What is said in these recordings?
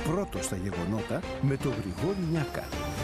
Πρώτος στα γεγονότα με τον Γρηγόρη Νιάκα.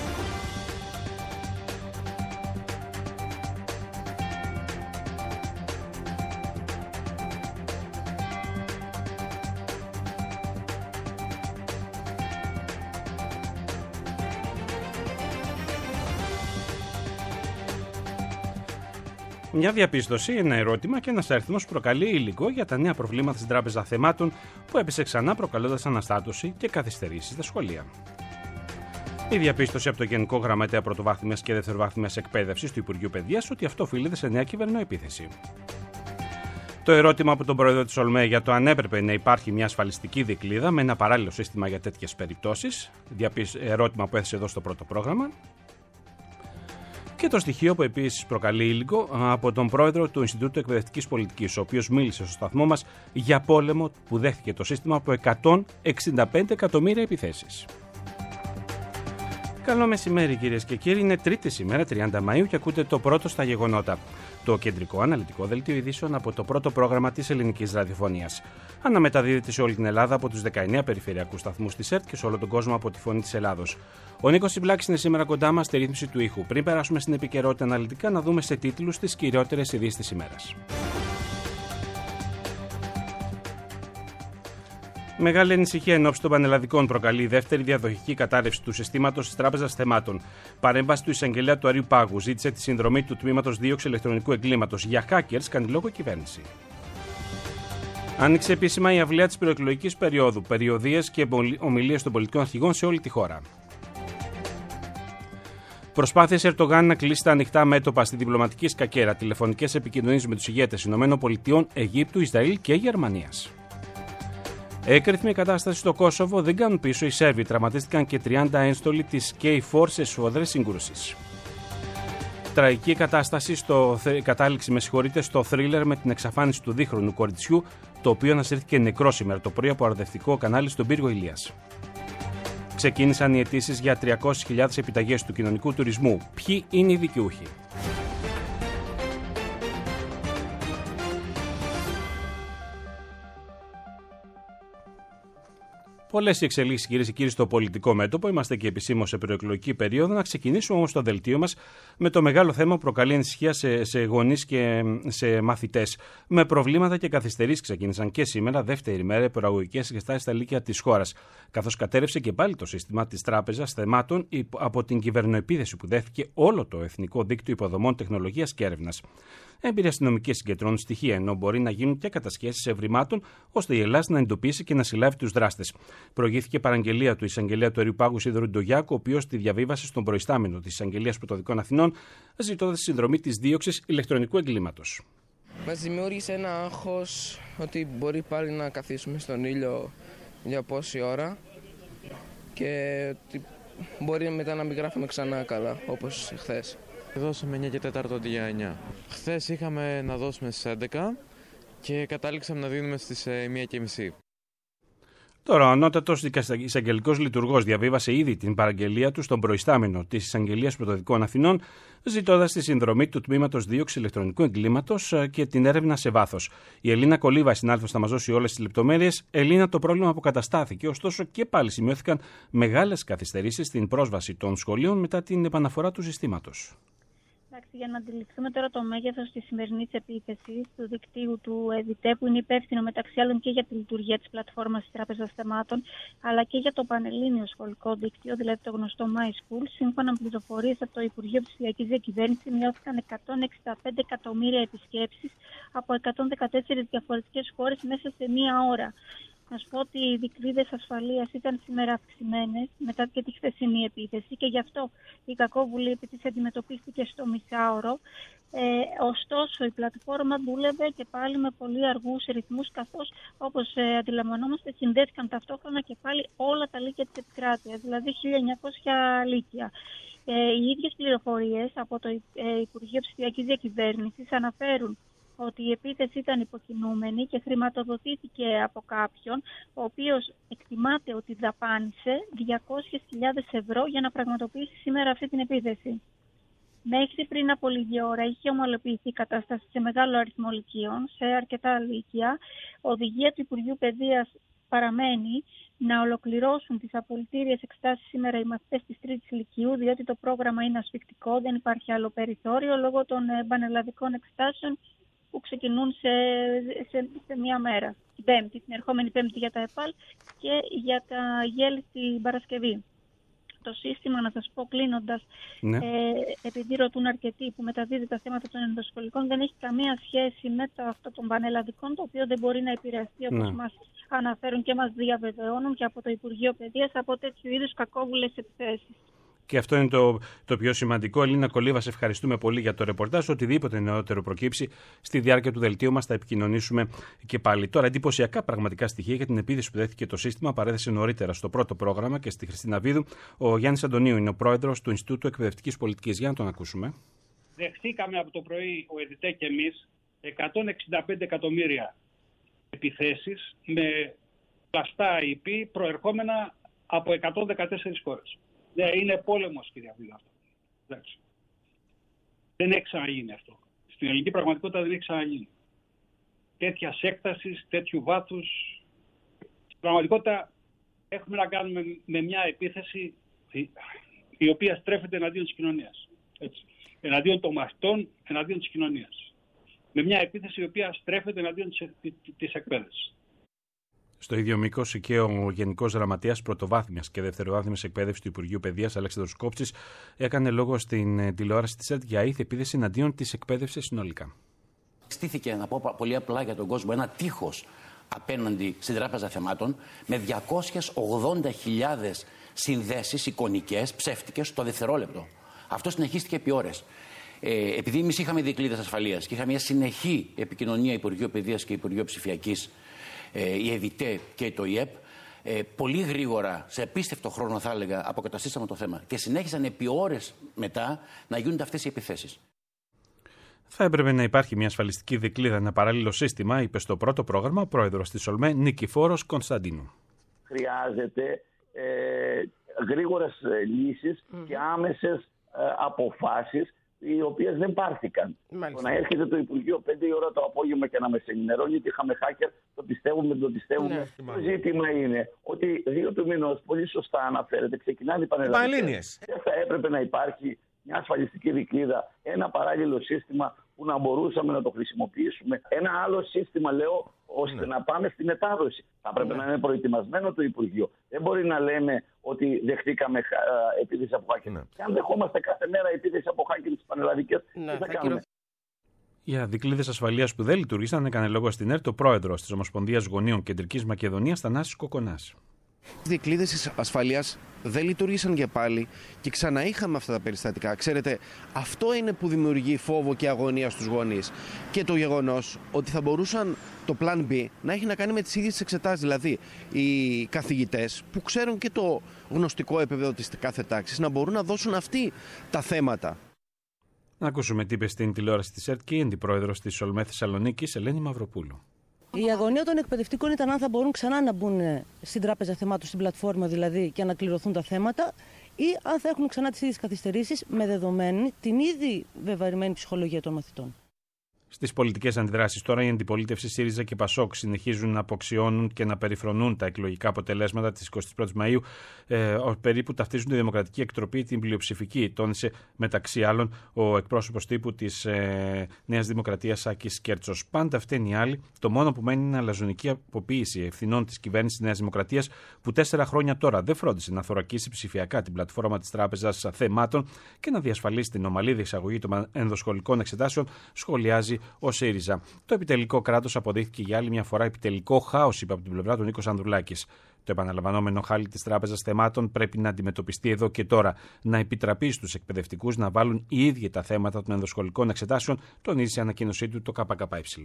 Μια διαπίστωση, ένα ερώτημα και ένας αριθμός προκαλεί υλικό για τα νέα προβλήματα στην Τράπεζα Θεμάτων που έπεσε ξανά προκαλώντας αναστάτωση και καθυστερήσεις στα σχολεία. Η διαπίστωση από το Γενικό Γραμματέα Πρωτοβάθμιας και Δευτεροβάθμιας Εκπαίδευσης του Υπουργείου Παιδείας ότι αυτό οφείλεται σε νέα κυβερνοεπίθεση. Το ερώτημα από τον πρόεδρο της ΟΛΜΕ για το αν έπρεπε να υπάρχει μια ασφαλιστική δικλείδα με ένα παράλληλο σύστημα για τέτοιες περιπτώσεις, ερώτημα που έθεσε εδώ στο πρώτο πρόγραμμα. Και το στοιχείο που επίσης προκαλεί υλικό από τον πρόεδρο του Ινστιτούτου Εκπαιδευτικής Πολιτικής, ο οποίος μίλησε στο σταθμό μας για πόλεμο που δέχτηκε το σύστημα από 165 εκατομμύρια επιθέσεις. Καλό μεσημέρι κυρίες και κύριοι, είναι τρίτη σήμερα, 30 Μαΐου και ακούτε το πρώτο στα γεγονότα. Το κεντρικό αναλυτικό δελτίο ειδήσεων από το πρώτο πρόγραμμα της ελληνικής ραδιοφωνίας. Αναμεταδίδεται σε όλη την Ελλάδα από τους 19 περιφερειακούς σταθμούς της ΕΡΤ και σε όλο τον κόσμο από τη Φωνή της Ελλάδος. Ο Νίκος Συμπλάκης είναι σήμερα κοντά μας στη ρύθμιση του ήχου. Πριν περάσουμε στην επικαιρότητα αναλυτικά, να δούμε σε τίτλους τις κυριότερες ειδήσεις της ημέρας. Μεγάλη ανησυχία εν ώψη των πανελλαδικών προκαλεί η δεύτερη διαδοχική κατάρρευση του συστήματος της Τράπεζας Θεμάτων. Παρέμβαση του εισαγγελέα του Αριού Πάγου ζήτησε τη συνδρομή του τμήματος δίωξης ηλεκτρονικού εγκλήματος. Για hackers κάνει λόγο η κυβέρνηση. Άνοιξε επίσημα η αυλαία της προεκλογικής περίοδου. Περιοδίες και ομιλίες των πολιτικών αρχηγών σε όλη τη χώρα. Προσπάθειες Ερντογάν να κλείσει τα ανοιχτά μέτωπα στη διπλωματική σκακέρα. Τηλεφωνικές επικοινωνίες με τους ηγέτες ΗΠΑ, Αιγύπτου, Ισραήλ και Γερμανίας. Έκρηθμη κατάσταση στο Κόσοβο, δεν κάνουν πίσω οι Σέρβοι. Τραυματίστηκαν και 30 ένστολοι της KFOR σε σφοδρές σύγκρουσεις. Τραγική κατάσταση κατάληξη στο θρίλερ με την εξαφάνιση του δίχρονου κοριτσιού, το οποίο ανασύρθηκε νεκρό σήμερα το πρωί από αρδευτικό κανάλι στον πύργο Ηλίας. Ξεκίνησαν οι αιτήσεις για 300.000 επιταγές του κοινωνικού τουρισμού. Ποιοι είναι οι δικαιούχοι? Πολλές οι εξελίξεις, κυρίες και κύριοι, στο πολιτικό μέτωπο. Είμαστε και επισήμως σε προεκλογική περίοδο. Να ξεκινήσουμε όμως το δελτίο μας με το μεγάλο θέμα που προκαλεί ανησυχία σε γονείς και σε μαθητές. Με προβλήματα και καθυστερήσεις ξεκίνησαν και σήμερα, δεύτερη μέρα, οι προαγωγικές εγκαταστάσεις στα λύκεια της χώρας. Καθώς κατέρευσε και πάλι το σύστημα της Τράπεζας Θεμάτων από την κυβερνοεπίθεση που δέχθηκε όλο το Εθνικό Δίκτυο Υποδομών Τεχνολογίας και Έρευνας. Έμπειροι αστυνομικοί συγκεντρώνουν στοιχεία, ενώ μπορεί να γίνουν και κατασχέσεις ευρημάτων, ώστε η Ελλάδα να εντοπίσει και να συλλάβει τους δράστες. Προηγήθηκε παραγγελία του εισαγγελέα του Αριού Πάγου Σίδωρου Ντογιάκου, ο οποίος τη διαβίβασε στον προϊστάμενο της Εισαγγελίας Πρωτοδικών Αθηνών, ζητώντας τη συνδρομή της δίωξης ηλεκτρονικού εγκλήματος. Μας δημιούργησε ένα άγχος ότι μπορεί πάλι να καθίσουμε στον ήλιο για πόση ώρα και ότι μπορεί μετά να μην γράφουμε ξανά καλά, όπως χθες. Δώσαμε 9 και 4 αντί για 9. Χθες είχαμε να δώσουμε στις 11 και κατάληξαμε να δίνουμε στις 1:30. Τώρα, ο ανώτατος εισαγγελικός λειτουργός διαβίβασε ήδη την παραγγελία του στον προϊστάμενο της Εισαγγελίας Πρωτοδικών Αθηνών, ζητώντας τη συνδρομή του τμήματος δίωξης ηλεκτρονικού εγκλήματος και την έρευνα σε βάθος. Η Ελίνα Κολίβα, συνάδελφος, θα μας δώσει όλες τις λεπτομέρειες. Ελίνα, το πρόβλημα αποκαταστάθηκε, ωστόσο και πάλι σημειώθηκαν μεγάλες καθυστερήσεις στην πρόσβαση των σχολείων μετά την επαναφορά του συστήματος. Εντάξει, για να αντιληφθούμε τώρα το μέγεθος της σημερινής επίθεσης του δικτύου του ΕΔΙΤΕ, που είναι υπεύθυνο μεταξύ άλλων και για τη λειτουργία της πλατφόρμας της Τράπεζας Θεμάτων, αλλά και για το πανελλήνιο σχολικό δίκτυο, δηλαδή το γνωστό MySchool, σύμφωνα με πληροφορίες από το Υπουργείο Ψηφιακής Διακυβέρνησης, μειώθηκαν 165 εκατομμύρια επισκέψεις από 114 διαφορετικές χώρες μέσα σε μία ώρα. Να σου πω ότι οι δικλείδες ασφαλείας ήταν σήμερα αυξημένες μετά και τη χθεσινή επίθεση και γι' αυτό η κακόβουλη επίθεση αντιμετωπίστηκε στο μισάωρο. Ωστόσο, η πλατφόρμα δούλευε και πάλι με πολύ αργούς ρυθμούς, καθώς, όπως αντιλαμβανόμαστε, συνδέθηκαν ταυτόχρονα και πάλι όλα τα λύκεια της επικράτειας, δηλαδή 1.900 λύκεια. Οι ίδιες πληροφορίες από το Υπουργείο Ψηφιακής Διακυβέρνησης αναφέρουν ότι η επίθεση ήταν υποκινούμενη και χρηματοδοτήθηκε από κάποιον, ο οποίος εκτιμάται ότι δαπάνησε 200.000 ευρώ για να πραγματοποιήσει σήμερα αυτή την επίθεση. Μέχρι πριν από λίγη ώρα είχε ομαλοποιηθεί η κατάσταση σε μεγάλο αριθμό λυκείων, σε αρκετά λύκεια. Οδηγία του Υπουργείου Παιδείας παραμένει να ολοκληρώσουν τις απολυτήριες εξετάσεις σήμερα οι μαθητές της 3ης Λυκείου, διότι το πρόγραμμα είναι ασφικτικό, δεν υπάρχει άλλο περιθώριο λόγω των πανελλαδικών εξετάσεων που ξεκινούν σε μία μέρα. Την ερχόμενη Πέμπτη για τα ΕΠΑΛ και για τα ΓΕΛ την Παρασκευή. Το σύστημα, να σας πω κλείνοντας, επειδή ρωτούν αρκετοί που μεταδίδει τα θέματα των ενδοσχολικών, δεν έχει καμία σχέση με αυτό των πανελλαδικών, το οποίο δεν μπορεί να επηρεαστεί όπως μας αναφέρουν και μας διαβεβαιώνουν και από το Υπουργείο Παιδείας από τέτοιου είδους κακόβουλες επιθέσεις. Και αυτό είναι το πιο σημαντικό. Ελίνα Κολίβα, σε ευχαριστούμε πολύ για το ρεπορτάζ. Οτιδήποτε νεότερο προκύψει στη διάρκεια του δελτίου μας θα επικοινωνήσουμε και πάλι. Τώρα, εντυπωσιακά πραγματικά στοιχεία για την επίθεση που δέχτηκε το σύστημα παρέθεσε νωρίτερα στο πρώτο πρόγραμμα και στη Χριστίνα Βίδου. Ο Γιάννης Αντωνίου είναι ο πρόεδρος του Ινστιτούτου Εκπαιδευτικής Πολιτικής. Για να τον ακούσουμε. Δεχτήκαμε από το πρωί ο ΕΔΙΤΕ και εμείς 165 εκατομμύρια επιθέσεις με πλαστά IP προερχόμενα από 114 χώρες. Ναι, είναι πόλεμος, κυρία Βίδα, αυτό. Εντάξει. Δεν έχει ξαναγίνει αυτό. Στην ελληνική πραγματικότητα δεν έχει ξαναγίνει. Τέτοια έκταση, τέτοιου βάθους. Στην πραγματικότητα έχουμε να κάνουμε με μια επίθεση η οποία στρέφεται εναντίον της κοινωνίας. Έτσι. Εναντίον των μαθητών, εναντίον της κοινωνίας. Με μια επίθεση η οποία στρέφεται εναντίον της εκπαίδευσης. Στο ίδιο μήκος και ο Γενικός Γραμματέας Πρωτοβάθμιας και Δευτεροβάθμιας Εκπαίδευσης του Υπουργείου Παιδείας, Αλέξανδρος Κόψης, έκανε λόγο στην τηλεόραση της ΕΡΤ για ήθη επίθεση εναντίον της εκπαίδευσης συνολικά. Στήθηκε, να πω πολύ απλά για τον κόσμο, ένα τείχος απέναντι στην Τράπεζα Θεμάτων με 280.000 συνδέσεις εικονικές, ψεύτικες, στο δευτερόλεπτο. Αυτό συνεχίστηκε επί ώρες. Επειδή εμείς είχαμε δικλείδες ασφαλείας και είχαμε μια συνεχή επικοινωνία Υπουργείου Παιδείας και Υπουργείου Ψηφιακής, η ΕΔΙΤΕ και το ΙΕΠ, πολύ γρήγορα, σε απίστευτο χρόνο θα έλεγα, αποκαταστήσαμε το θέμα και συνέχισαν επί ώρες μετά να γίνονται αυτές οι επιθέσεις. Θα έπρεπε να υπάρχει μια ασφαλιστική δικλείδα, ένα παράλληλο σύστημα, είπε στο πρώτο πρόγραμμα ο πρόεδρος της ΟΛΜΕ, Νικηφόρος Κωνσταντίνου. Χρειάζεται γρήγορες λύσεις και άμεσες αποφάσεις, οι οποίες δεν πάρθηκαν. Το να έρχεται το Υπουργείο 5 η ώρα το απόγευμα και να με ενημερώνει ότι είχαμε hacker, το πιστεύουμε, το πιστεύουμε. Ναι, το ζήτημα είναι ότι 2 του μηνός, πολύ σωστά αναφέρεται, ξεκινάνε οι πανελλαδικές. Δεν θα έπρεπε να υπάρχει μια ασφαλιστική δικλείδα, ένα παράλληλο σύστημα που να μπορούσαμε να το χρησιμοποιήσουμε. Ένα άλλο σύστημα, λέω, ώστε να πάμε στη μετάδοση. Θα έπρεπε να είναι προετοιμασμένο το Υπουργείο. Δεν μπορεί να λέμε ότι δεχτήκαμε επίθεση από hacker. Και αν δεχόμαστε κάθε μέρα επίθεση από hacker στις πανελλαδικές, τι θα κάνουμε. Για δικλείδες ασφαλείας που δεν λειτουργήσαν, έκανε λόγο στην ΕΡΤ ο πρόεδρος της Ομοσπονδίας Γονείων Κεντρικής Μακεδονίας, Θανάσης Κοκονάς. Οι δικλείδες ασφαλείας δεν λειτουργήσαν και πάλι και ξανά είχαμε αυτά τα περιστατικά. Ξέρετε, αυτό είναι που δημιουργεί φόβο και αγωνία στους γονείς. Και το γεγονός ότι θα μπορούσαν το Plan B να έχει να κάνει με τις ίδιες εξετάσεις. Δηλαδή, οι καθηγητές που ξέρουν και το γνωστικό επίπεδο της κάθε τάξης να μπορούν να δώσουν αυτοί τα θέματα. Να ακούσουμε τι είπε στην τηλεόραση της ΕΡΤ και η αντιπρόεδρος της ΟΛΜΕ Θεσσαλονίκης, Ελένη Μαυροπούλου. Η αγωνία των εκπαιδευτικών ήταν αν θα μπορούν ξανά να μπουν στην Τράπεζα Θεμάτων, στην πλατφόρμα δηλαδή, και να κληρωθούν τα θέματα, ή αν θα έχουν ξανά τις ίδιες καθυστερήσεις με δεδομένη την ήδη βεβαρημένη ψυχολογία των μαθητών. Στις πολιτικές αντιδράσεις τώρα, η αντιπολίτευση ΣΥΡΙΖΑ και ΠΑΣΟΚ συνεχίζουν να αποξιώνουν και να περιφρονούν τα εκλογικά αποτελέσματα της 21ης Μαΐου. Περίπου ταυτίζουν τη Δημοκρατική Εκτροπή την πλειοψηφική, τόνισε μεταξύ άλλων ο εκπρόσωπος τύπου της Νέας Δημοκρατίας Άκης Κέρτσος. Πάντα φταίνει οι άλλοι. Το μόνο που μένει είναι αλαζονική αποποίηση ευθυνών της κυβέρνησης της Νέας Δημοκρατίας, που 4 χρόνια τώρα δεν φρόντισε να θωρακίσει ψηφιακά την πλατφόρμα της Τράπεζας Θεμάτων και να διασφαλίσει την ομαλή διεξαγωγή των ενδοσχολικών εξετάσεων, σχολιάζει ο ΣΥΡΙΖΑ. Το επιτελικό κράτος αποδείχθηκε για άλλη μια φορά επιτελικό χάος, είπε από την πλευρά του Νίκος Ανδρουλάκης. Το επαναλαμβανόμενο χάλι της Τράπεζας Θεμάτων πρέπει να αντιμετωπιστεί εδώ και τώρα. Να επιτραπεί στους εκπαιδευτικούς να βάλουν οι ίδιοι τα θέματα των ενδοσχολικών εξετάσεων, τονίζει σε ανακοίνωσή του το ΚΚΕ.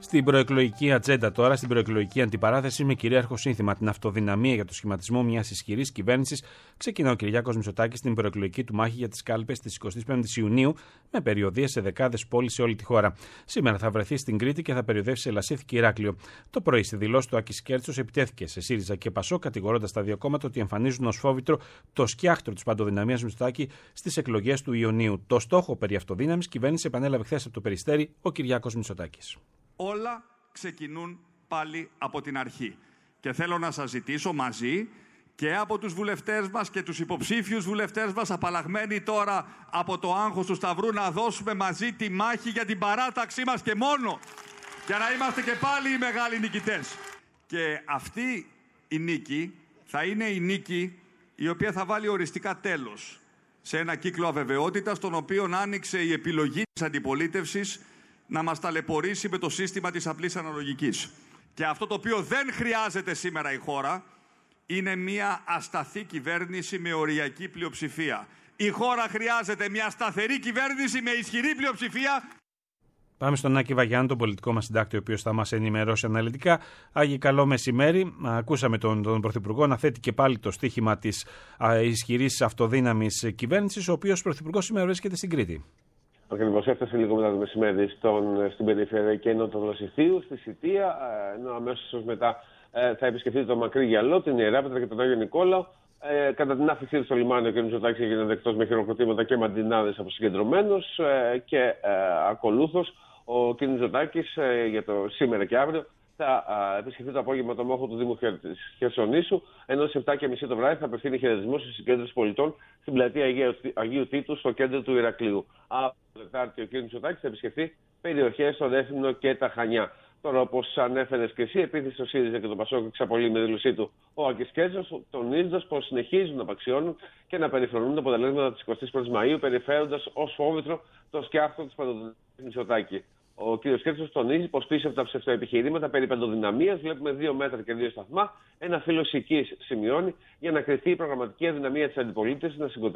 Στην προεκλογική ατζέντα τώρα, στην προεκλογική αντιπαράθεση με κυρίαρχο σύνθημα την αυτοδυναμία για το σχηματισμό μιας ισχυρής κυβέρνησης, ξεκινά ο Κυριάκος Μητσοτάκης στην προεκλογική του μάχη για τις κάλπες της 25ης Ιουνίου, με περιοδίες σε δεκάδες πόλεις σε όλη τη χώρα. Σήμερα θα βρεθεί στην Κρήτη και θα περιοδεύσει σε Λασίθι και Ηράκλειο. Το πρωί, στη δηλώση του Άκης Κέρτσος, επιτέθηκε σε ΣΥΡΙΖΑ και ΠΑΣΟΚ, κατηγορώντας τα δύο κόμματα ότι εμφανίζουν ως φόβητρο το σκιάχτρο της παντοδυναμίας Μητσοτάκη στις εκλογές του Ιουνίου. Το στόχο περί αυτοδύναμης κυβέρνηση επανέλαβε χθες από το Περιστέρι ο Κυριάκος Μητσοτάκης. Όλα ξεκινούν πάλι από την αρχή. Και θέλω να σας ζητήσω μαζί και από τους βουλευτές μας και τους υποψήφιους βουλευτές μας, απαλλαγμένοι τώρα από το άγχος του Σταυρού, να δώσουμε μαζί τη μάχη για την παράταξή μας και μόνο, για να είμαστε και πάλι οι μεγάλοι νικητές. Και αυτή η νίκη θα είναι η νίκη η οποία θα βάλει οριστικά τέλος σε ένα κύκλο αβεβαιότητας, τον οποίο άνοιξε η επιλογή της αντιπολίτευσης να μας ταλαιπωρήσει με το σύστημα της απλής αναλογικής. Και αυτό το οποίο δεν χρειάζεται σήμερα η χώρα είναι μια ασταθή κυβέρνηση με οριακή πλειοψηφία. Η χώρα χρειάζεται μια σταθερή κυβέρνηση με ισχυρή πλειοψηφία. Πάμε στον Άκη Βαγιάννη, τον πολιτικό μας συντάκτη, ο οποίος θα μας ενημερώσει αναλυτικά. Άγιε, καλό μεσημέρι. Ακούσαμε τον Πρωθυπουργό να θέτει και πάλι το στίχημα της ισχυρής αυτοδύναμης κυβέρνησης, ο οποίος Πρωθυπουργός σήμερα βρίσκεται στην Κρήτη. Ακριβώς, έφτασε λίγο μετά το μεσημέρι στην περιφερειακή ενότητα του Λασιθίου, στη Σιτία, ενώ αμέσως μετά θα επισκεφτεί το Μακρύ Γυαλό, την Ιεράπετρα και τον Άγιο Νικόλαο. Κατά την άφηξή του στο λιμάνι, ο κ. Μητσοτάκης έγινε δεκτός με χειροκροτήματα και μαντινάδες από συγκεντρωμένους και ακολούθως ο κ. Μητσοτάκης για το σήμερα και αύριο θα επισκεφτεί το απόγευμα το μόχο του Δήμου Χερσονήσου, ενώ στις 7:30 το βράδυ θα απευθύνει χαιρετισμό στη συγκέντρωση πολιτών στην πλατεία Αγίου Τίτου στο κέντρο του Ηρακλείου. Από το Τετάρτη ο κ. Μητσοτάκης θα επισκεφτεί περιοχές στο Ρέθυμνο και τα Χανιά. Τώρα, όπως ανέφερες και εσύ, επίθεση στο ΣΥΡΙΖΑ και το ΠΑΣΟΚ εξαπολύει με δήλωσή του ο Άκης Κέρτσος, τονίζοντας πως συνεχίζουν να απαξιώνουν και να περιφρονούν τα αποτελέσματα της 21ης Μαΐου, περιφέροντας ως φόβητρο το σκιάχτρο της παντοδυναμίας Μητσοτάκη. Ο κ. Κέρτσος τονίζει πως πίσω από τα ψευτοεπιχειρήματα περί παντοδυναμίας βλέπουμε 2 μέτρα και 2 σταθμά. Ένα φύλλο οικείς σημειώνει για να κριθεί η προγραμματική αδυναμία της αντιπολίτευσης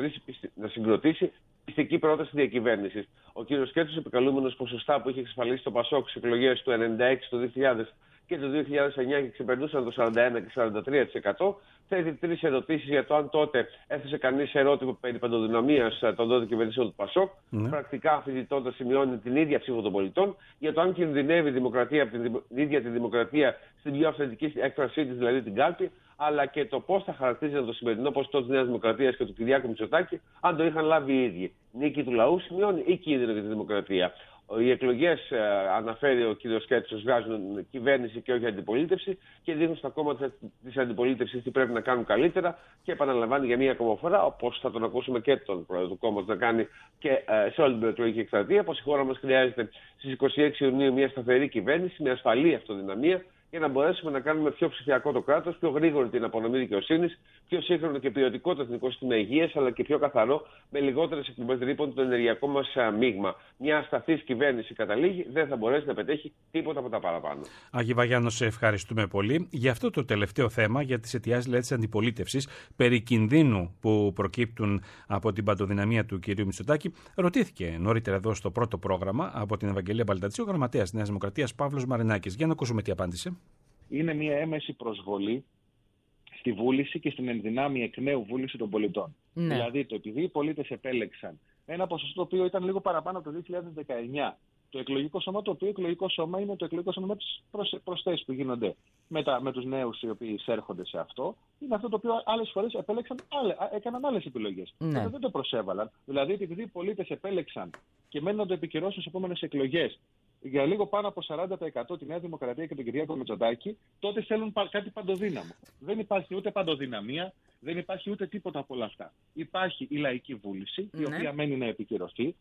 να συγκροτήσει πιστική πρόταση διακυβέρνησης. Ο κ. Κέρτσος, επικαλούμενος ποσοστά που είχε εξασφαλίσει το ΠΑΣΟΚ στις εκλογές του 1996, το 2000 και το 2009 και ξεπερνούσαν το 41% και 43%, θέτει 3 ερωτήσεις για το αν τότε έθεσε κανείς ερώτημα περί παντοδυναμίας των 12 κυβερνήσεων του ΠΑΣΟΚ. Πρακτικά αμφισβητώντας σημειώνει την ίδια ψήφο των πολιτών, για το αν κινδυνεύει η δημοκρατία από την ίδια τη δημοκρατία στην πιο αυθεντική έκφρασή της, δηλαδή την κάλπη, αλλά και το πώς θα χαρακτήριζε το σημερινό ποσοστό της Νέας Δημοκρατίας και του Κυριάκου Μητσοτάκη, αν το είχαν λάβει οι ίδιοι. Νίκη του λαού σημειώνει ή κίνδυνο για τη δημοκρατία. Οι εκλογές, αναφέρει ο κ. Κέρτσος, βγάζουν κυβέρνηση και όχι αντιπολίτευση και δείχνουν στα κόμματα της αντιπολίτευσης τι πρέπει να κάνουν καλύτερα και επαναλαμβάνει για μία ακόμα φορά, όπως θα τον ακούσουμε και τον πρόεδρο του κόμματος να κάνει και σε όλη την εκλογική εκστρατεία, πως η χώρα μας χρειάζεται στις 26 Ιουνίου μια σταθερή κυβέρνηση με ασφαλή αυτοδυναμία, για να μπορέσουμε να κάνουμε πιο ψηφιακό το κράτος, πιο γρήγορη την απονομή δικαιοσύνης, πιο σύγχρονο και ποιοτικό το εθνικό σύστημα υγείας, αλλά και πιο καθαρό, με λιγότερες εκπομπές ρήπων το ενεργειακό μας μείγμα. Μια ασταθής κυβέρνηση, καταλήγει, δεν θα μπορέσει να πετύχει τίποτα από τα παραπάνω. Άγιε Βαγιάννο, σε ευχαριστούμε πολύ. Για αυτό το τελευταίο θέμα, για τις αιτιάσεις της αντιπολίτευσης, περί κινδύνου που προκύπτουν από την παντοδυναμία του κ. Μητσοτάκη, ρωτήθηκε νωρίτερα εδώ στο πρώτο πρόγραμμα από την Ευαγγελία Μπαλτατσή ο γραμματέας της Νέας Δημοκρατίας Παύλος Μαρινάκης. Για να ακούσουμε τι απάντησε. Είναι μια έμεση προσβολή στη βούληση και στην ενδυνάμει εκ νέου βούληση των πολιτών. Ναι. Δηλαδή, επειδή οι πολίτες επέλεξαν ένα ποσοστό το οποίο ήταν λίγο παραπάνω από το 2019, το εκλογικό σώμα, το οποίο εκλογικό σώμα είναι το εκλογικό σώμα με τις προσθέσεις που γίνονται με τους νέους οι οποίοι εισέρχονται σε αυτό, είναι αυτό το οποίο άλλες φορές επέλεξαν, έκαναν άλλες επιλογές. Ναι. Δεν το προσέβαλαν. Δηλαδή, επειδή οι πολίτες επέλεξαν και μένουν να το επικυρώσουν στις επόμενες εκλογές για λίγο πάνω από 40% τη Νέα Δημοκρατία και τον Κυριάκο Μητσοτάκη, τότε θέλουν κάτι παντοδύναμο. Δεν υπάρχει ούτε παντοδυναμία, δεν υπάρχει ούτε τίποτα από όλα αυτά. Υπάρχει η λαϊκή βούληση, η οποία μένει να επικυρωθεί.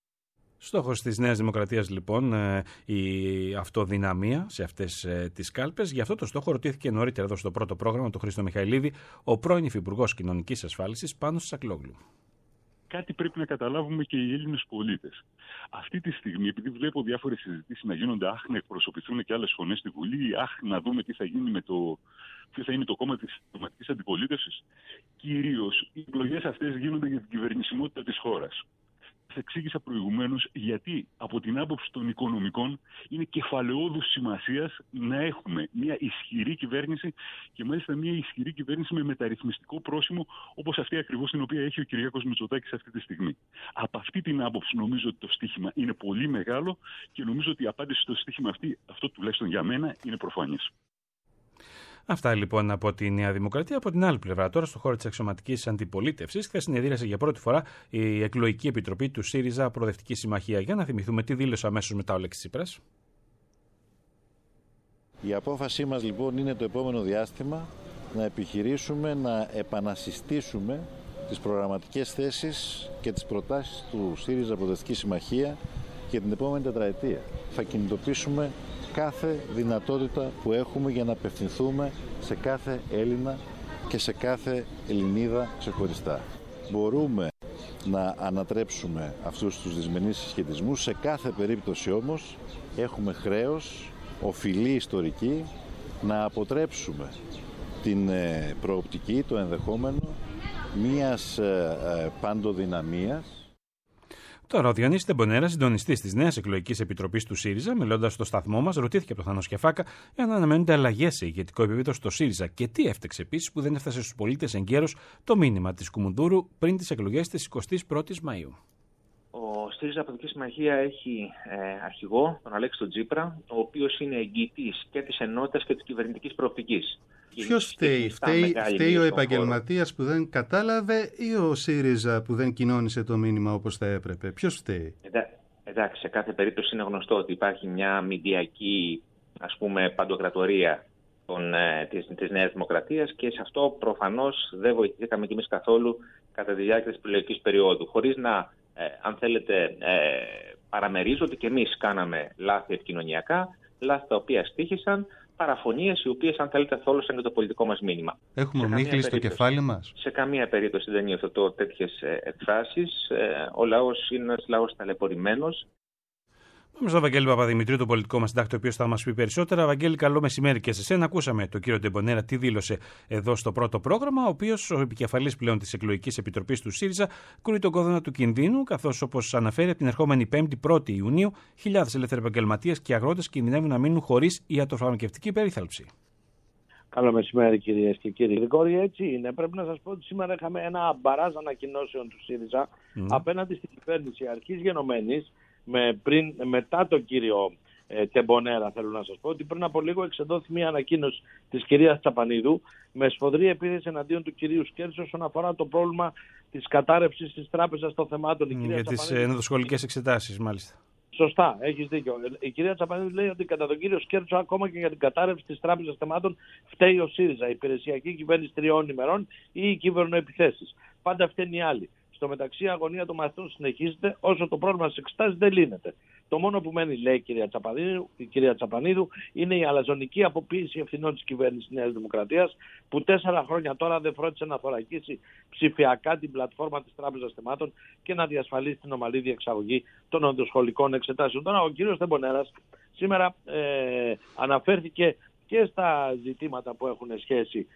Στόχος της Νέας Δημοκρατίας, λοιπόν, η αυτοδυναμία σε αυτές τις κάλπες. Γι' αυτό το στόχο ρωτήθηκε νωρίτερα εδώ στο πρώτο πρόγραμμα του Χρήστο Μιχαηλίδη, ο πρώην Υφυπουργός Κοινωνικής Ασφάλισης, Πάνος Σακλόγλου. Κάτι πρέπει να καταλάβουμε και οι Έλληνες πολίτες. Αυτή τη στιγμή, επειδή βλέπω διάφορες συζητήσεις να γίνονται, να εκπροσωπηθούν και άλλες φωνές στη Βουλή, να δούμε τι θα γίνει ποιο θα είναι το κόμμα της συνταγματικής αντιπολίτευσης. Κυρίως οι εκλογές αυτές γίνονται για την κυβερνησιμότητα της χώρας. σας εξήγησα προηγουμένως γιατί από την άποψη των οικονομικών είναι κεφαλαιόδους σημασίας να έχουμε μια ισχυρή κυβέρνηση και μάλιστα μια ισχυρή κυβέρνηση με μεταρρυθμιστικό πρόσημο όπως αυτή ακριβώς την οποία έχει ο Κυριάκος Μητσοτάκης αυτή τη στιγμή. Από αυτή την άποψη νομίζω ότι το στίχημα είναι πολύ μεγάλο και νομίζω ότι η απάντηση στο στίχημα αυτό τουλάχιστον για μένα είναι προφανές. Αυτά λοιπόν από τη Νέα Δημοκρατία. Από την άλλη πλευρά, τώρα στο χώρο της αξιωματικής αντιπολίτευσης, χθες συνεδρίασε για πρώτη φορά η εκλογική επιτροπή του ΣΥΡΙΖΑ Προοδευτική Συμμαχία. Για να θυμηθούμε τι δήλωσε αμέσως μετά ο Αλέξης Τσίπρας. Η απόφασή μας λοιπόν είναι το επόμενο διάστημα να επιχειρήσουμε να επανασυστήσουμε τις προγραμματικές θέσεις και τις προτάσεις του ΣΥΡΙΖΑ Προοδευτική Συμμαχία για την επόμενη τετραετία. Θα κινητοποιήσουμε κάθε δυνατότητα που έχουμε για να απευθυνθούμε σε κάθε Έλληνα και σε κάθε Ελληνίδα ξεχωριστά. Μπορούμε να ανατρέψουμε αυτούς τους δυσμενείς συσχετισμούς. Σε κάθε περίπτωση όμως έχουμε χρέος, οφειλή ιστορική, να αποτρέψουμε την προοπτική, το ενδεχόμενο μιας παντοδυναμίας. Τώρα, ο Διονύσης Τεμπονέρας, συντονιστής της νέας εκλογικής επιτροπής του ΣΥΡΙΖΑ, μιλώντας στο σταθμό μας, ρωτήθηκε από τον Θάνο Σκεφάκα εάν αναμένονται αλλαγές σε ηγετικό επίπεδο στο ΣΥΡΙΖΑ και τι έφταξε επίσης που δεν έφτασε στους πολίτες εγκαίρως το μήνυμα της Κουμουνδούρου πριν τις εκλογές της 21ης Μαΐου. Ο ΣΥΡΙΖΑ Προοδευτική Συμμαχία έχει αρχηγό τον Αλέξη Τσίπρα, ο οποίος είναι εγγυητής και της ενότητας και της κυβερνητικής προοπτικής. Ποιος φταίει, φταίει ο επαγγελματίας που δεν κατάλαβε ή ο ΣΥΡΙΖΑ που δεν κοινώνησε το μήνυμα όπως θα έπρεπε? Ποιος φταίει? Εντάξει, σε κάθε περίπτωση είναι γνωστό ότι υπάρχει μια μηντιακή, ας πούμε, παντοκρατορία της Νέας Δημοκρατίας και σε αυτό προφανώς δεν βοηθήκαμε κι εμείς καθόλου κατά τη διάρκεια της προεκλογικής περίοδου. Χωρίς να, αν θέλετε, παραμερίζω ότι κι εμείς κάναμε λάθη επικοινωνιακά, λάθη τα οποία στοίχησαν, παραφωνίες οι οποίες, αν θέλετε, θόλωσαν και το πολιτικό μας μήνυμα. Έχουμε ομίχλη στο κεφάλι μας. Σε καμία περίπτωση δεν υιοθετώ τέτοιες εκφράσεις. Ο λαός είναι ένας λαός ταλαιπωρημένος. Πάμε στον Βαγγέλη Παπαδημητρίου, τον πολιτικό μας συντάκτη, ο οποίος θα μας πει περισσότερα. Βαγγέλη, καλό μεσημέρι και σε σένα. Ακούσαμε τον κύριο Τεμπονέρα τι δήλωσε εδώ στο πρώτο πρόγραμμα, ο οποίος, ο επικεφαλής πλέον της εκλογικής επιτροπής του ΣΥΡΙΖΑ, κρούει τον κόδωνα του κινδύνου, καθώς όπως αναφέρει από την ερχόμενη 1η Ιουνίου, χιλιάδες ελεύθεροι επαγγελματίες και αγρότες κινδυνεύουν να μείνουν χωρίς ιατροφαρμακευτική περίθαλψη. Καλό μεσημέρι κυρίες και κύριοι. Γρηγόρη, έτσι είναι. Πρέπει να σας πω ότι σήμερα είχαμε ένα μπαράζ ανακοινώσεων του ΣΥΡΙΖΑ απέναντι στην κυβέρνηση αρχής γενομένης. Μετά τον κύριο Τεμπονέρα, θέλω να σας πω ότι πριν από λίγο εξεδόθη μια ανακοίνωση της κυρίας Τσαπανίδου με σφοδρή επίθεση εναντίον του κυρίου Σκέρτσου όσον αφορά το πρόβλημα της κατάρρευσης της Τράπεζας των Θεμάτων. Για τις ενδοσχολικές εξετάσεις, μάλιστα. Σωστά, έχεις δίκιο. Η κυρία Τσαπανίδου λέει ότι κατά τον κύριο Σκέρτσο, ακόμα και για την κατάρρευση της Τράπεζας Θεμάτων, φταίει ο ΣΥΡΙΖΑ, η υπηρεσιακή κυβέρνηση 3 ημερών ή οι κυβερνοεπιθέσεις. Πάντα φταίνει οι άλλοι. Στο μεταξύ, η αγωνία των μαθητών συνεχίζεται όσο το πρόβλημα στις εξετάσεις δεν λύνεται. Το μόνο που μένει, λέει η κυρία Τσαπανίδου, είναι η αλαζονική αποποίηση ευθυνών της κυβέρνησης Νέας Δημοκρατίας, που 4 χρόνια τώρα δεν φρόντισε να θωρακίσει ψηφιακά την πλατφόρμα της Τράπεζας Θεμάτων και να διασφαλίσει την ομαλή διεξαγωγή των οντοσχολικών εξετάσεων. Τώρα, ο κύριος Τεμπονέρας σήμερα αναφέρθηκε και στα ζητήματα που έχουν σχέση